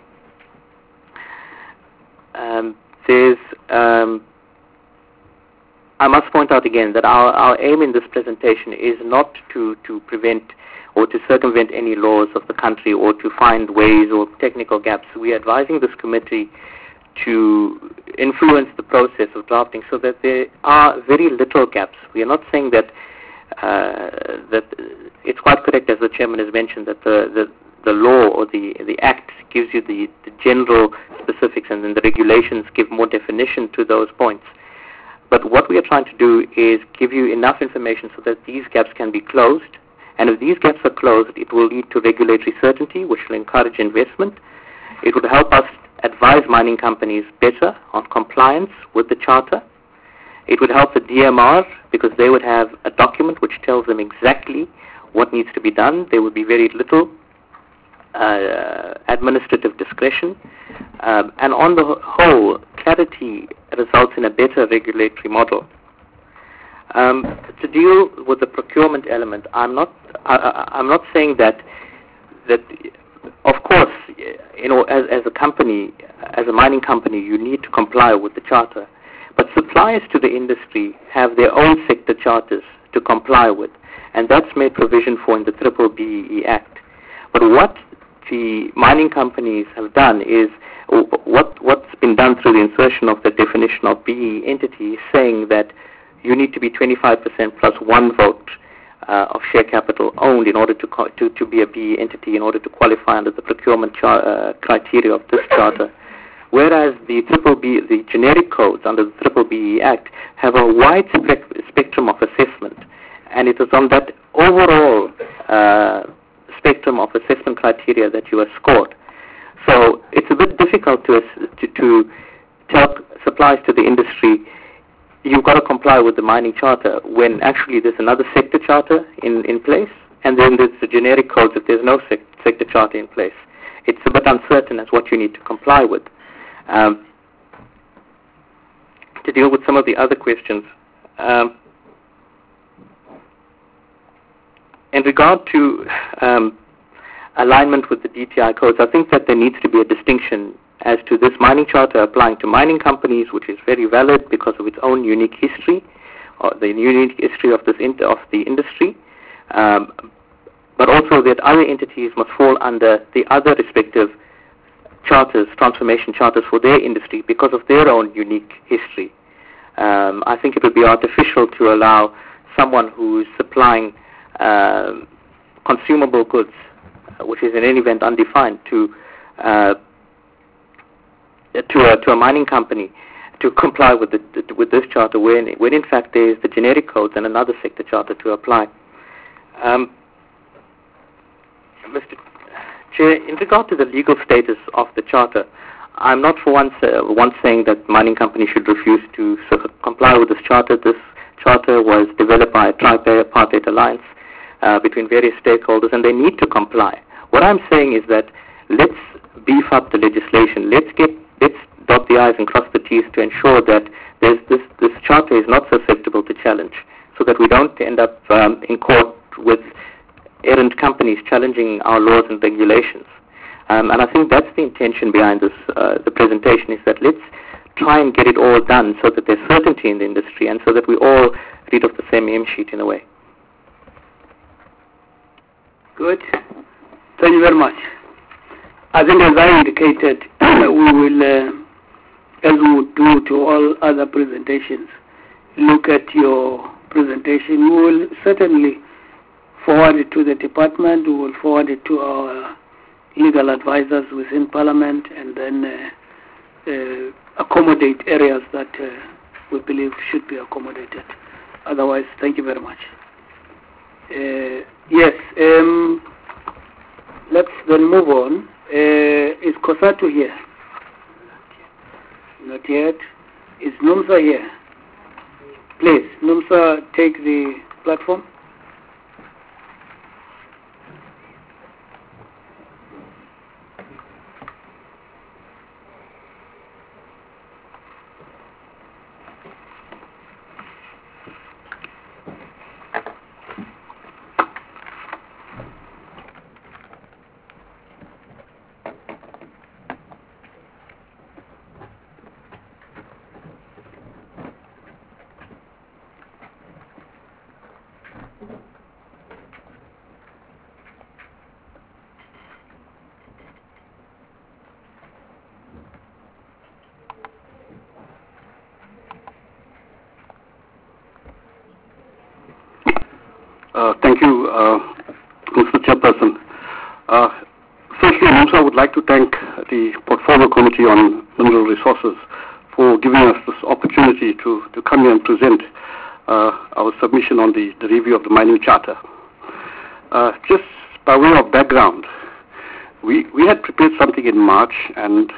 I must point out again that our aim in this presentation is not to prevent or to circumvent any laws of the country or to find ways or technical gaps. We are advising this committee to influence the process of drafting so that there are very little gaps. We are not saying that that it's quite correct, as the chairman has mentioned, that the law or the act gives you the general specifics, and then the regulations give more definition to those points. But what we are trying to do is give you enough information so that these gaps can be closed. And if these gaps are closed, it will lead to regulatory certainty, which will encourage investment. It would help us advise mining companies better on compliance with the Charter. It would help the DMR because they would have a document which tells them exactly what needs to be done. There would be very little administrative discretion. And on the whole, clarity results in a better regulatory model. To deal with the procurement element, I'm not saying that of course, as a company, as a mining company, you need to comply with the Charter. But suppliers to the industry have their own sector charters to comply with, and that's made provision for in the BBBEE Act. But what the mining companies have done is, what's been done through the insertion of the definition of BEE entity is saying that you need to be 25% plus one vote of share capital owned in order to be a BEE entity in order to qualify under the procurement criteria of this charter. Whereas the the generic codes under the BBBEE Act have a wide spectrum of assessment, and it is on that overall spectrum of assessment criteria that you are scored. So it's a bit difficult to tell suppliers to the industry, you've got to comply with the mining charter, when actually there's another sector charter in place, and then there's the generic codes if there's no sector charter in place. It's a bit uncertain as what you need to comply with. To deal with some of the other questions, in regard to alignment with the DTI codes, I think that there needs to be a distinction as to this mining charter applying to mining companies, which is very valid because of its own unique history, or the unique history of the industry, but also that other entities must fall under the other respective charters, transformation charters for their industry because of their own unique history. I think it would be artificial to allow someone who's supplying consumable goods, which is in any event undefined, to a mining company to comply with this charter when in fact there is the generic codes and another sector charter to apply. Mr. Chair, in regard to the legal status of the charter, I'm not for once saying that mining companies should refuse to comply with this charter. This charter was developed by a tripartite alliance between various stakeholders, and they need to comply. What I'm saying is that let's beef up the legislation. Let's dot the I's and cross the T's to ensure that this charter is not susceptible to challenge, so that we don't end up in court with errant companies challenging our laws and regulations. And I think that's the intention behind this, the presentation, is that let's try and get it all done so that there's certainty in the industry and so that we all read off the same hymn sheet in a way. Good. Thank you very much. I think, as I indicated, we will, as we would do to all other presentations, look at your presentation. We will certainly forward it to the department. We will forward it to our legal advisors within Parliament, and then accommodate areas that we believe should be accommodated. Otherwise, thank you very much. Yes, let's then move on. Is Kosatu here? Not yet. Is Numsa here? Please, Numsa, take the platform. Thank you, Mr. Chairperson. Firstly, I would like to thank the Portfolio Committee on Mineral Resources for giving us this opportunity to come here and present our submission on the review of the Mining Charter. Just by way of background, we had prepared something in March, and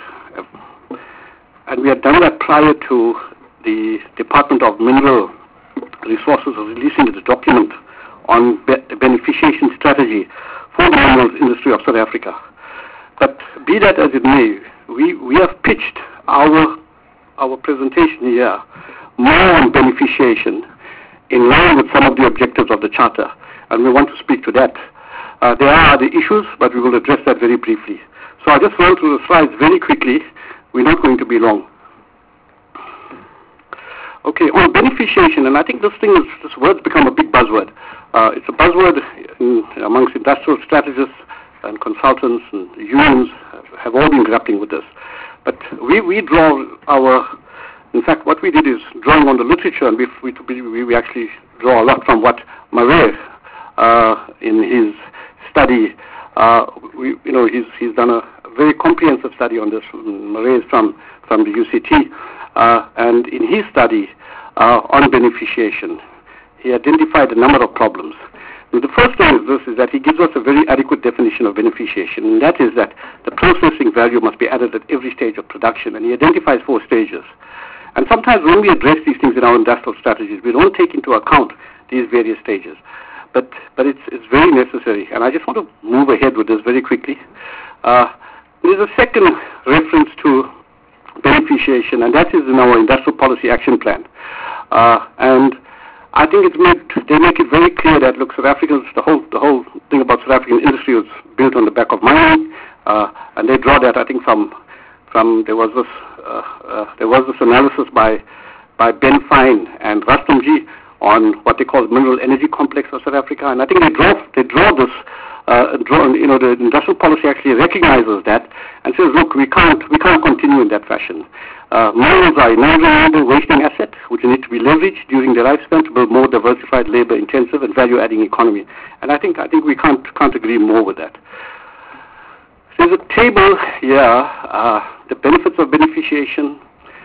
we had done that prior to the Department of Mineral Resources releasing the document on the beneficiation strategy for the minerals industry of South Africa. But be that as it may, we have pitched our presentation here more on beneficiation in line with some of the objectives of the Charter, and we want to speak to that. There are other issues, but we will address that very briefly. So I'll just run through the slides very quickly. We're not going to be long. Okay, on beneficiation, and I think this word's become a big buzzword. It's a buzzword amongst industrial strategists and consultants, and unions have all been grappling with this. But we draw in fact, what we did is drawing on the literature, and we actually draw a lot from what Murray, in his study, he's done a very comprehensive study on this. Murray is from the UCT, and in his study on beneficiation, he identified a number of problems. The first thing is that he gives us a very adequate definition of beneficiation, and that is that the processing value must be added at every stage of production, and he identifies 4 stages. And sometimes when we address these things in our industrial strategies, we don't take into account these various stages. But it's very necessary, and I just want to move ahead with this very quickly. There's a second reference to beneficiation, and that is in our Industrial Policy Action Plan. And I think they make it very clear that, look, South Africans, the whole thing about South African industry was built on the back of mining, and they draw that, I think, from there was this analysis by Ben Fine and Rastomji on what they call the mineral energy complex of South Africa, and I think they draw this. The industrial policy actually recognizes that and says, look, we can't continue in that fashion. Minerals are a non-renewable wasting asset which need to be leveraged during their lifespan to build more diversified, labor-intensive, and value-adding economy. And I think we can't agree more with that. There's a table here, the benefits of beneficiation,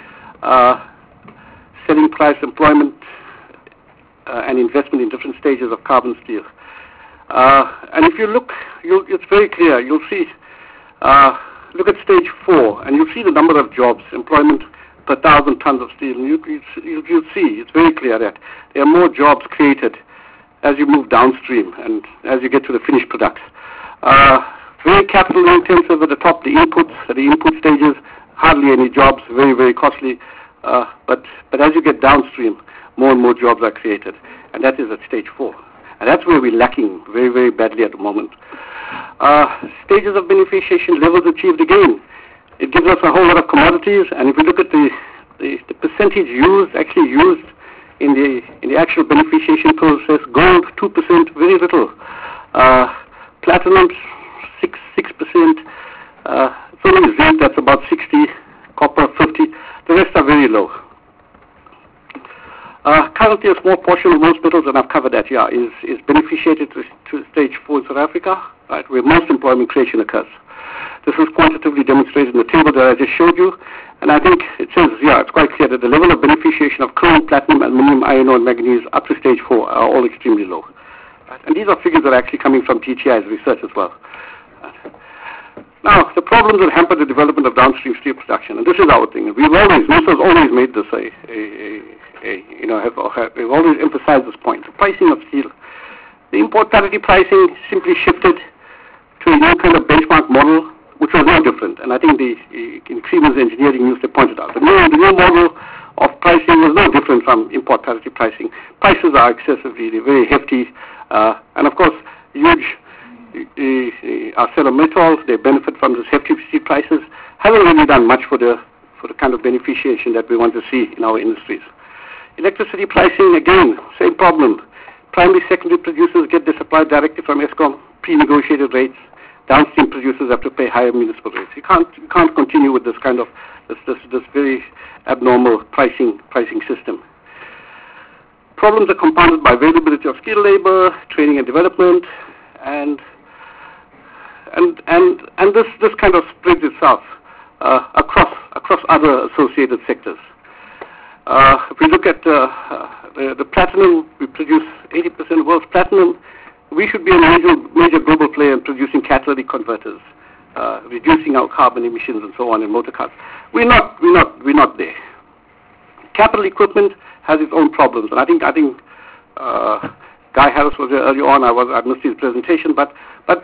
selling price, employment, and investment in different stages of carbon steel. And if you look, it's very clear. You'll see, look at stage 4, and you'll see the number of jobs, employment per 1,000 tons of steel. And you'll see, it's very clear that there are more jobs created as you move downstream and as you get to the finished products. Very capital intensive at the top, the input stages, hardly any jobs, very, very costly. But as you get downstream, more and more jobs are created, and that is at stage 4. And that's where we're lacking very, very badly at the moment. Stages of beneficiation, levels achieved again. It gives us a whole lot of commodities, and if we look at the percentage used in the actual beneficiation process, gold 2%, very little. Platinum 6%. It's only zinc that's about 60, copper 50. The rest are very low. Currently, a small portion of most metals, and I've covered that, is beneficiated to stage 4 in South Africa, right, where most employment creation occurs. This is quantitatively demonstrated in the table that I just showed you, and I think it says, it's quite clear that the level of beneficiation of chrome, platinum, aluminum, iron ore, and manganese up to stage 4 are all extremely low. Right? And these are figures that are actually coming from TTI's research as well. Right? Now, the problems that hamper the development of downstream steel production, and this is our thing. NUSA's always made this we've always emphasized this point. The pricing of steel. The import parity pricing simply shifted to a new kind of benchmark model, which was no different. And I think in Siemens Engineering News, they pointed out the new model of pricing was no different from import parity pricing. Prices are excessively, they're very hefty, and of course, huge ArcelorMittal, they benefit from this hefty steel prices, haven't really done much for the kind of beneficiation that we want to see in our industries. Electricity pricing, again, same problem. Primary, secondary producers get their supply directly from Eskom, pre-negotiated rates. Downstream producers have to pay higher municipal rates. You can't continue with this kind of this very abnormal pricing system. Problems are compounded by availability of skilled labor, training and development, and this kind of spreads itself across other associated sectors. If we look at the platinum, we produce 80% of the world's platinum. We should be a major global player in producing catalytic converters, reducing our carbon emissions and so on in motor cars. We're not there. Capital equipment has its own problems, and I think Guy Harris was there earlier on. I missed his presentation, but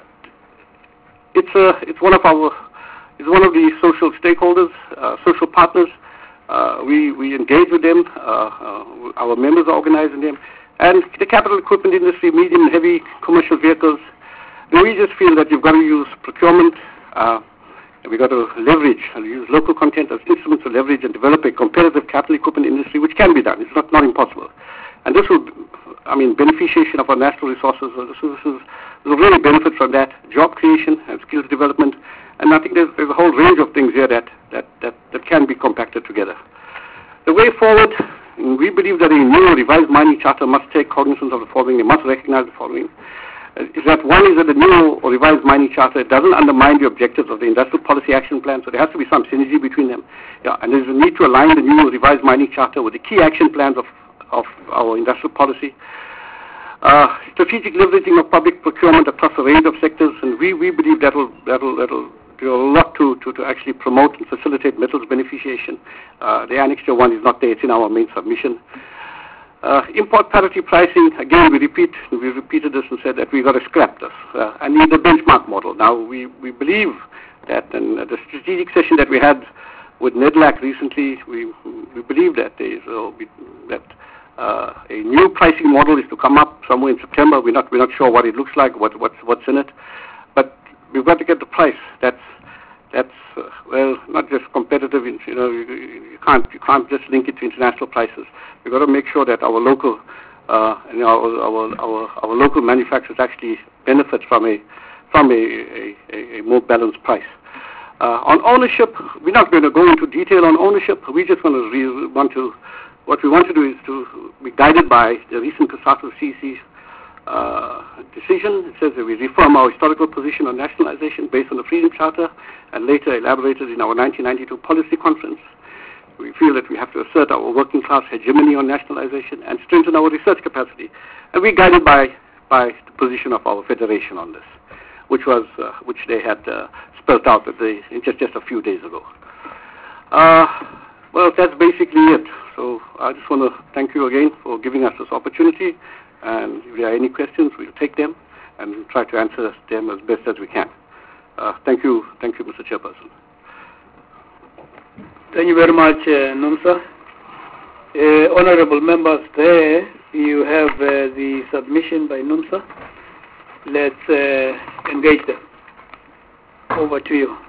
it's one of the social stakeholders, social partners. We engage with them. Our members are organized in them, and the capital equipment industry, medium and heavy commercial vehicles. We just feel that you've got to use procurement. We've got to leverage and use local content as instruments to leverage and develop a competitive capital equipment industry, which can be done. It's not impossible. And this will, beneficiation of our natural resources. This will really benefit from that. Job creation and skills development. And I think there's a whole range of things here that can be compacted together. The way forward, we believe that a new revised mining charter must take cognizance of the following. It must recognize the following. Is that one is that the new or revised mining charter doesn't undermine the objectives of the industrial policy action plan, so there has to be some synergy between them. And there's a need to align the new revised mining charter with the key action plans of our industrial policy. Strategic leveraging of public procurement across a range of sectors, and we believe that'll do a lot to actually promote and facilitate metals beneficiation. The Annexure 1 is not there, it's in our main submission. Import parity pricing, again, we repeated this and said that we've got to scrap this and need a benchmark model. Now, we believe that in the strategic session that we had with NEDLAC recently, we believe that a new pricing model is to come up somewhere in September. We're not sure what it looks like, what's in it, but we've got to get the price that's not just competitive. You can't just link it to international prices. We've got to make sure that our local our local manufacturers actually benefit from a more balanced price. On ownership, we're not going to go into detail on ownership. We just what we want to do is to be guided by the recent COSATU CC decision. It says that we reaffirm our historical position on nationalization based on the Freedom Charter and later elaborated in our 1992 policy conference. We feel that we have to assert our working class hegemony on nationalization and strengthen our research capacity. And we're guided by the position of our federation on this, which they had spelled out just a few days ago. Well, that's basically it. So I just want to thank you again for giving us this opportunity. And if there are any questions, we'll take them and try to answer them as best as we can. Thank you, Mr. Chairperson. Thank you very much, NUMSA. Honorable members, there you have the submission by NUMSA. Let's engage them. Over to you.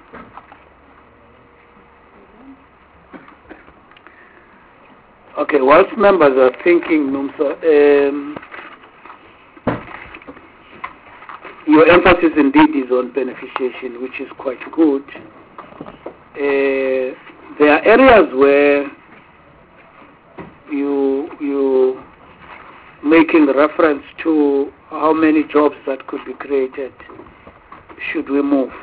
Okay, whilst members are thinking, NUMSA, your emphasis indeed is on beneficiation, which is quite good. There are areas where you making reference to how many jobs that could be created should we move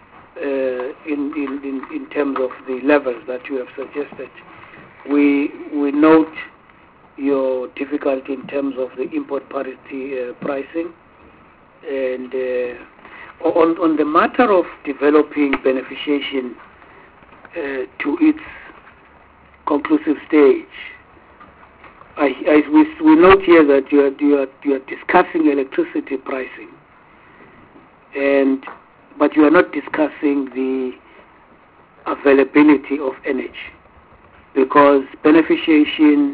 in terms of the levels that you have suggested. We note your difficulty in terms of the import parity pricing, and on the matter of developing beneficiation to its conclusive stage. We note here that you are discussing electricity pricing, but you are not discussing the availability of energy, because beneficiation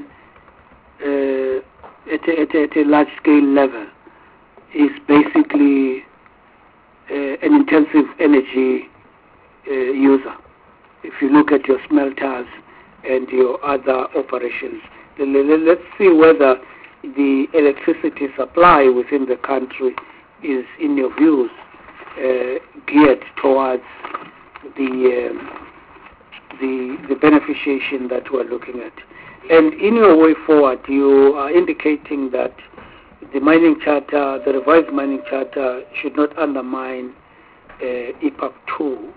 at a large scale level is basically an intensive energy user. If you look at your smelters and your other operations, let's see whether the electricity supply within the country is, in your views, geared towards the beneficiation that we're looking at. And in your way forward, you are indicating that the mining charter, the revised mining charter, should not undermine EPAP 2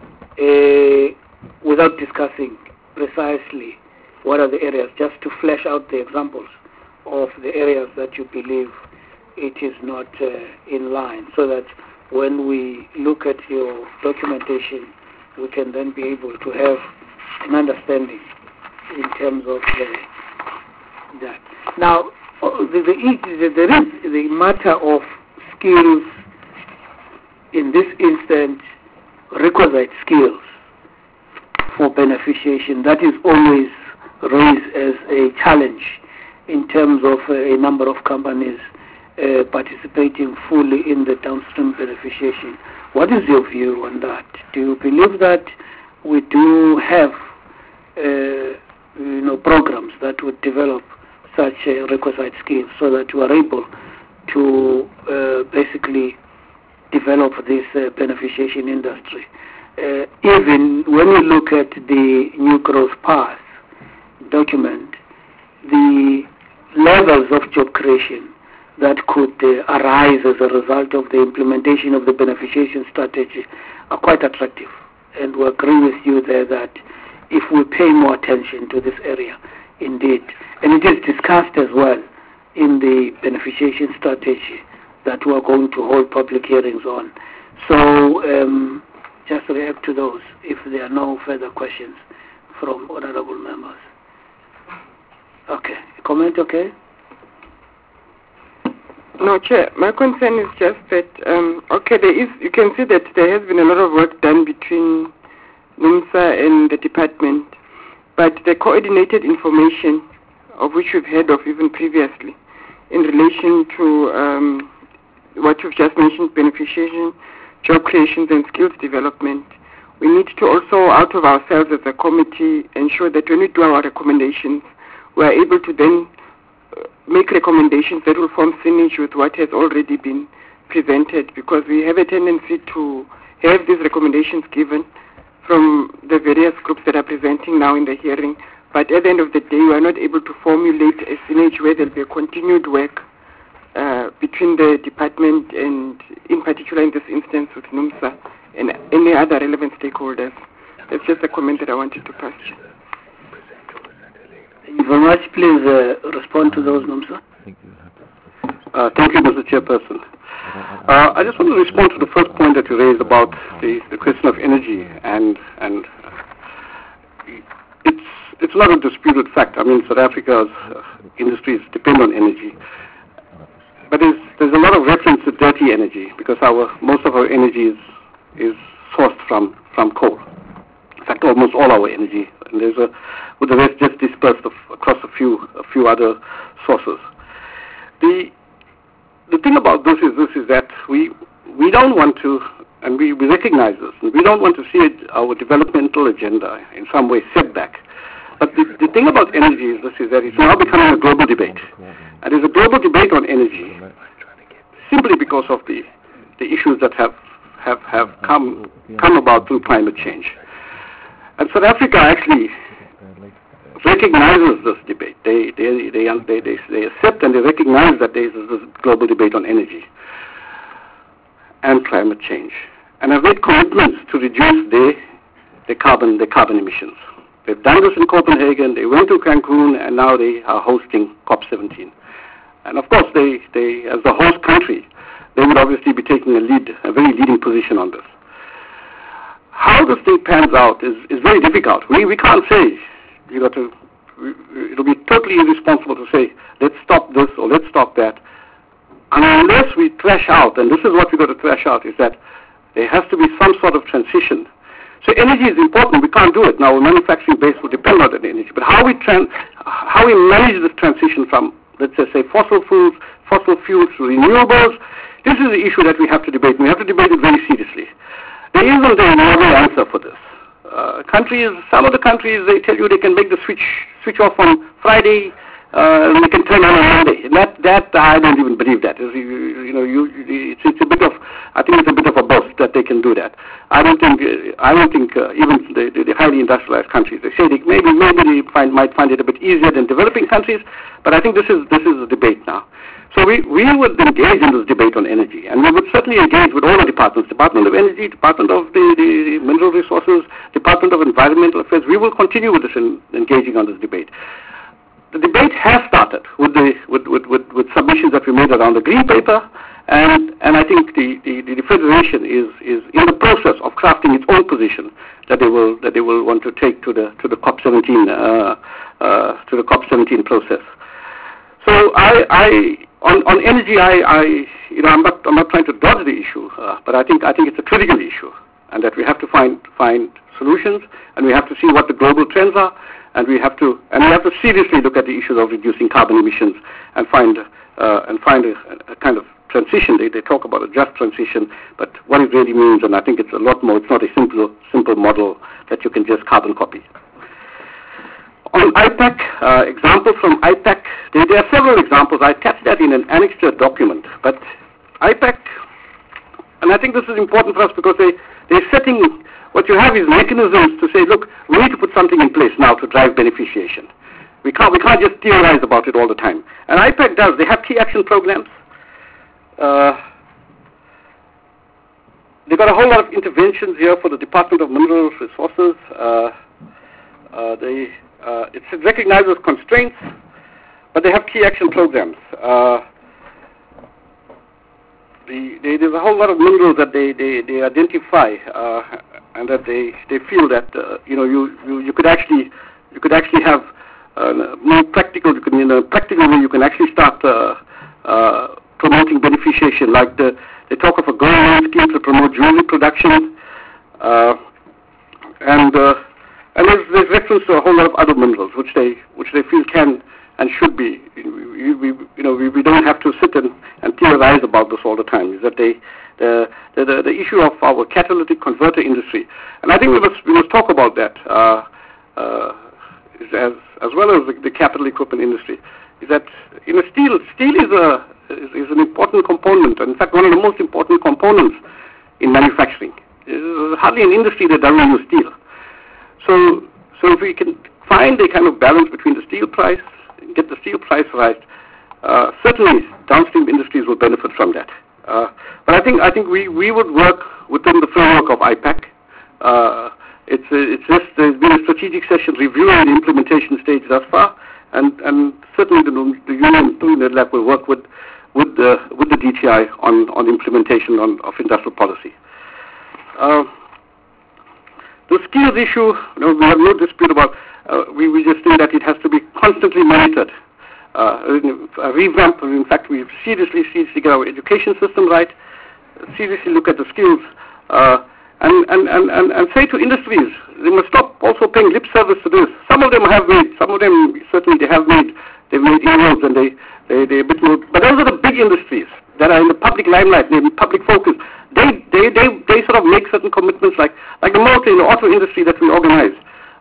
without discussing precisely what are the areas, just to flesh out the examples of the areas that you believe it is not in line, so that when we look at your documentation, we can then be able to have an understanding in terms of that. Now, there is the matter of skills, in this instance, requisite skills for beneficiation. That is always raised as a challenge in terms of a number of companies participating fully in the downstream beneficiation. What is your view on that? Do you believe that we do have programs that would develop such requisite skills so that you are able to basically develop this beneficiation industry? Even when we look at the New Growth Path document, the levels of job creation that could arise as a result of the implementation of the beneficiation strategy are quite attractive. And we agree with you there that if we pay more attention to this area, indeed, and it is discussed as well in the beneficiation strategy that we are going to hold public hearings on. So just react to those if there are no further questions from honorable members. Okay. Comment, okay? No, Chair. My concern is just that, you can see that there has been a lot of work done between NUMSA and the department, but the coordinated information, of which we've heard of even previously, in relation to what you've just mentioned, beneficiation, job creations and skills development, we need to also, out of ourselves as a committee, ensure that when we do our recommendations, we are able to then make recommendations that will form synergy with what has already been presented, because we have a tendency to have these recommendations given from the various groups that are presenting now in the hearing, but at the end of the day, we are not able to formulate a synergy where there will be a continued work between the department and, in particular in this instance, with NUMSA and any other relevant stakeholders. That's just a comment that I wanted to pass. Thank you very much. Please respond to those, NUMSA. Thank you, Mr. Chairperson. I just want to respond to the first point that you raised about the question of energy, and it's not a disputed fact. I mean, South Africa's industries depend on energy, but there's a lot of reference to dirty energy, because most of our energy is sourced from coal. In fact, almost all our energy, and with the rest just dispersed across a few other sources. The thing about this is that we don't want to, and we recognize this, and we don't want to see our developmental agenda in some way set back. But the thing about energy is that it's now becoming a global debate. And there's a global debate on energy simply because of the issues that have come about through climate change. And South Africa actually recognizes this debate. They accept and they recognize that there is this global debate on energy and climate change, and have made commitments to reduce their carbon emissions. They've done this in Copenhagen, they went to Cancun, and now they are hosting COP17. And of course, they as the host country, they would obviously be taking a very leading position on this. How this thing pans out is very difficult. We can't say, it'll be totally irresponsible to say, let's stop this or let's stop that, unless we thresh out, and this is what we've got to thresh out, is that there has to be some sort of transition. So energy is important. We can't do it. Now, our manufacturing base will depend on that energy. But how we manage this transition from, let's just say, fossil fuels to renewables, this is the issue that we have to debate. And we have to debate it very seriously. There isn't a normal answer for this. Some of the countries, they tell you they can make the switch off on Friday. they can turn on Monday. That I don't even believe that. It's a bit of, I think it's a bit of a boast that they can do that. I don't think even the highly industrialized countries, they say maybe they might find it a bit easier than developing countries, but I think this is a debate now. So we would engage in this debate on energy, and we would certainly engage with all the departments, Department of Energy, Department of the Mineral Resources, Department of Environmental Affairs. We will continue with this engaging on this debate. The debate has started with submissions that we made around the Green Paper, and I think the Federation is in the process of crafting its own position that they will want to take to the COP17 process. So on energy, I'm not trying to dodge the issue, but I think it's a critical issue, and that we have to find solutions, and we have to see what the global trends are, and we have to seriously look at the issues of reducing carbon emissions and find a kind of transition. They talk about a just transition, but what it really means, and I think it's a lot more. It's not a simple model that you can just carbon copy. On IPAC, examples from IPAC, there are several examples. I attached that in an annexure document, but IPAC, and I think this is important for us because they're setting, what you have is mechanisms to say, look, we need to put something in place now to drive beneficiation. We can't just theorize about it all the time. And IPAC does. They have key action programs. They've got a whole lot of interventions here for the Department of Mineral Resources. It recognizes constraints, but they have key action programs. There's a whole lot of minerals that they identify, and that they feel that you could actually have more practical. In a practical way, you can actually start promoting beneficiation. Like they talk of a gold loan scheme to promote jewelry production, and there's reference to a whole lot of other minerals which they feel can and should be. We don't have to sit and theorize about this all the time. Is that the issue of our catalytic converter industry, and I think we must talk about that as well as the capital equipment industry. Is that steel is an important component, and in fact one of the most important components in manufacturing. There's hardly an industry that doesn't use steel. So if we can find a kind of balance between the steel price, get the steel price right, certainly downstream industries will benefit from that. But I think we would work within the framework of IPAC. There's been a strategic session reviewing the implementation stage thus far, and certainly the union doing that lab will work with the DTI on implementation of industrial policy. The skills issue, we have no dispute about. We just think that it has to be constantly monitored. A revamp. In fact, we seriously get our education system right. Seriously look at the skills, and say to industries, they must stop also paying lip service to this. Some of them certainly have made inroads, and they're a bit more. But those are the big industries that are in the public limelight, in public focus. They sort of make certain commitments, like the motor in the auto industry that we organize.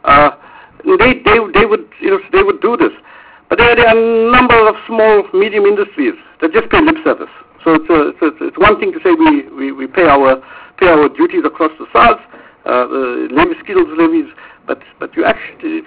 They would do this, but there are a number of small, medium industries that just pay lip service. So it's one thing to say we pay our duties across the SARS, the skills levies, but you actually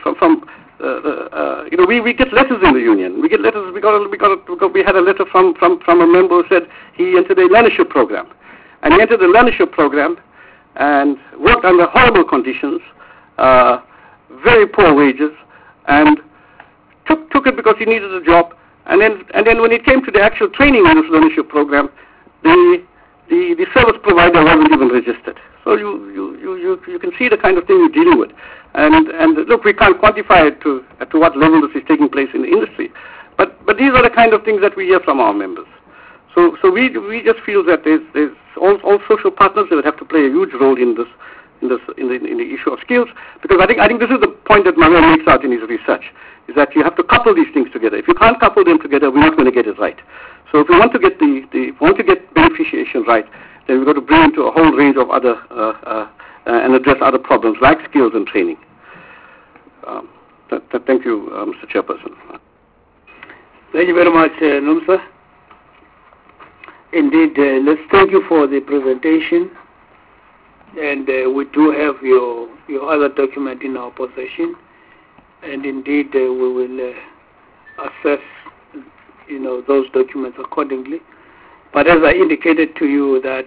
we get letters in the union. We get letters. We had a letter from a member who said he entered a learnership program. And he entered the learnership program and worked under horrible conditions, very poor wages, and took it because he needed a job. And then when it came to the actual training in this learnership program, the service provider wasn't even registered. So you can see the kind of thing you're dealing with. And look, we can't quantify it to what level this is taking place in the industry, but these are the kind of things that we hear from our members. So we just feel that there's all social partners that would have to play a huge role in the issue of skills, because I think this is the point that Manuel makes out in his research, is that you have to couple these things together. If you can't couple them together, we're not going to get it right. So if we want to get get beneficiation right, then we've got to bring into a whole range of other and address other problems like skills and training. Thank you, Mr. Chairperson. Thank you very much, Nomsa. Indeed, let's thank you for the presentation. And we do have your other document in our possession. And indeed, we will assess, those documents accordingly. But as I indicated to you that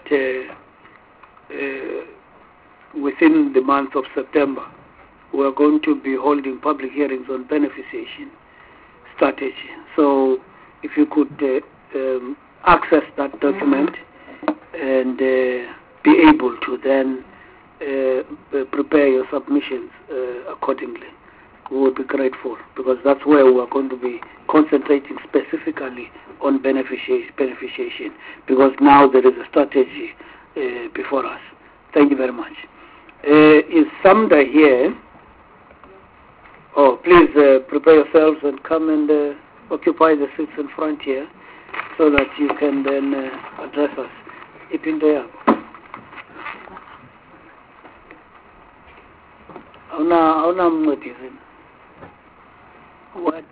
within the month of September, we are going to be holding public hearings on beneficiation strategy. So if you could access that document and be able to then prepare your submissions accordingly, we would be grateful, because that's where we are going to be concentrating specifically on beneficiation, because now there is a strategy before us. Thank you very much. Is Samda here? Oh, please prepare yourselves and come and occupy the seats in front here so that you can then address us. Ipindo yako. Hauna mncedisi. What?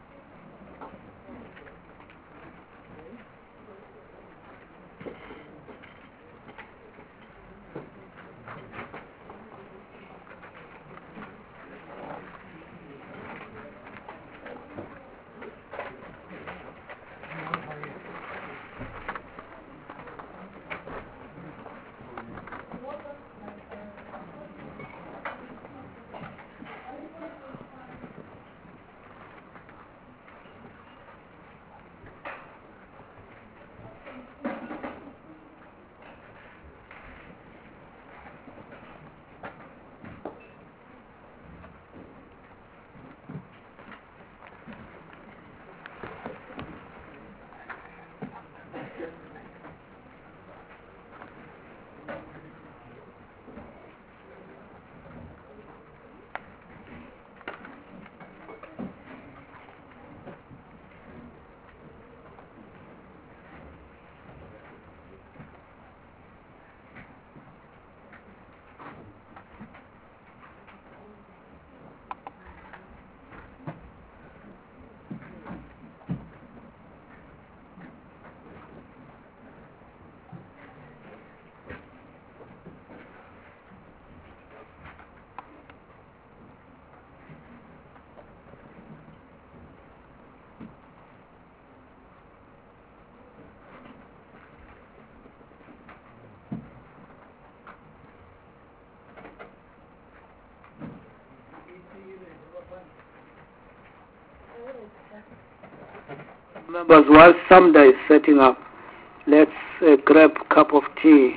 Members, while Samda is setting up, let's grab a cup of tea,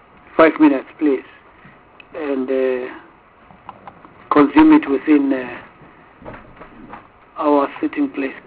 5 minutes please, and consume it within our sitting place.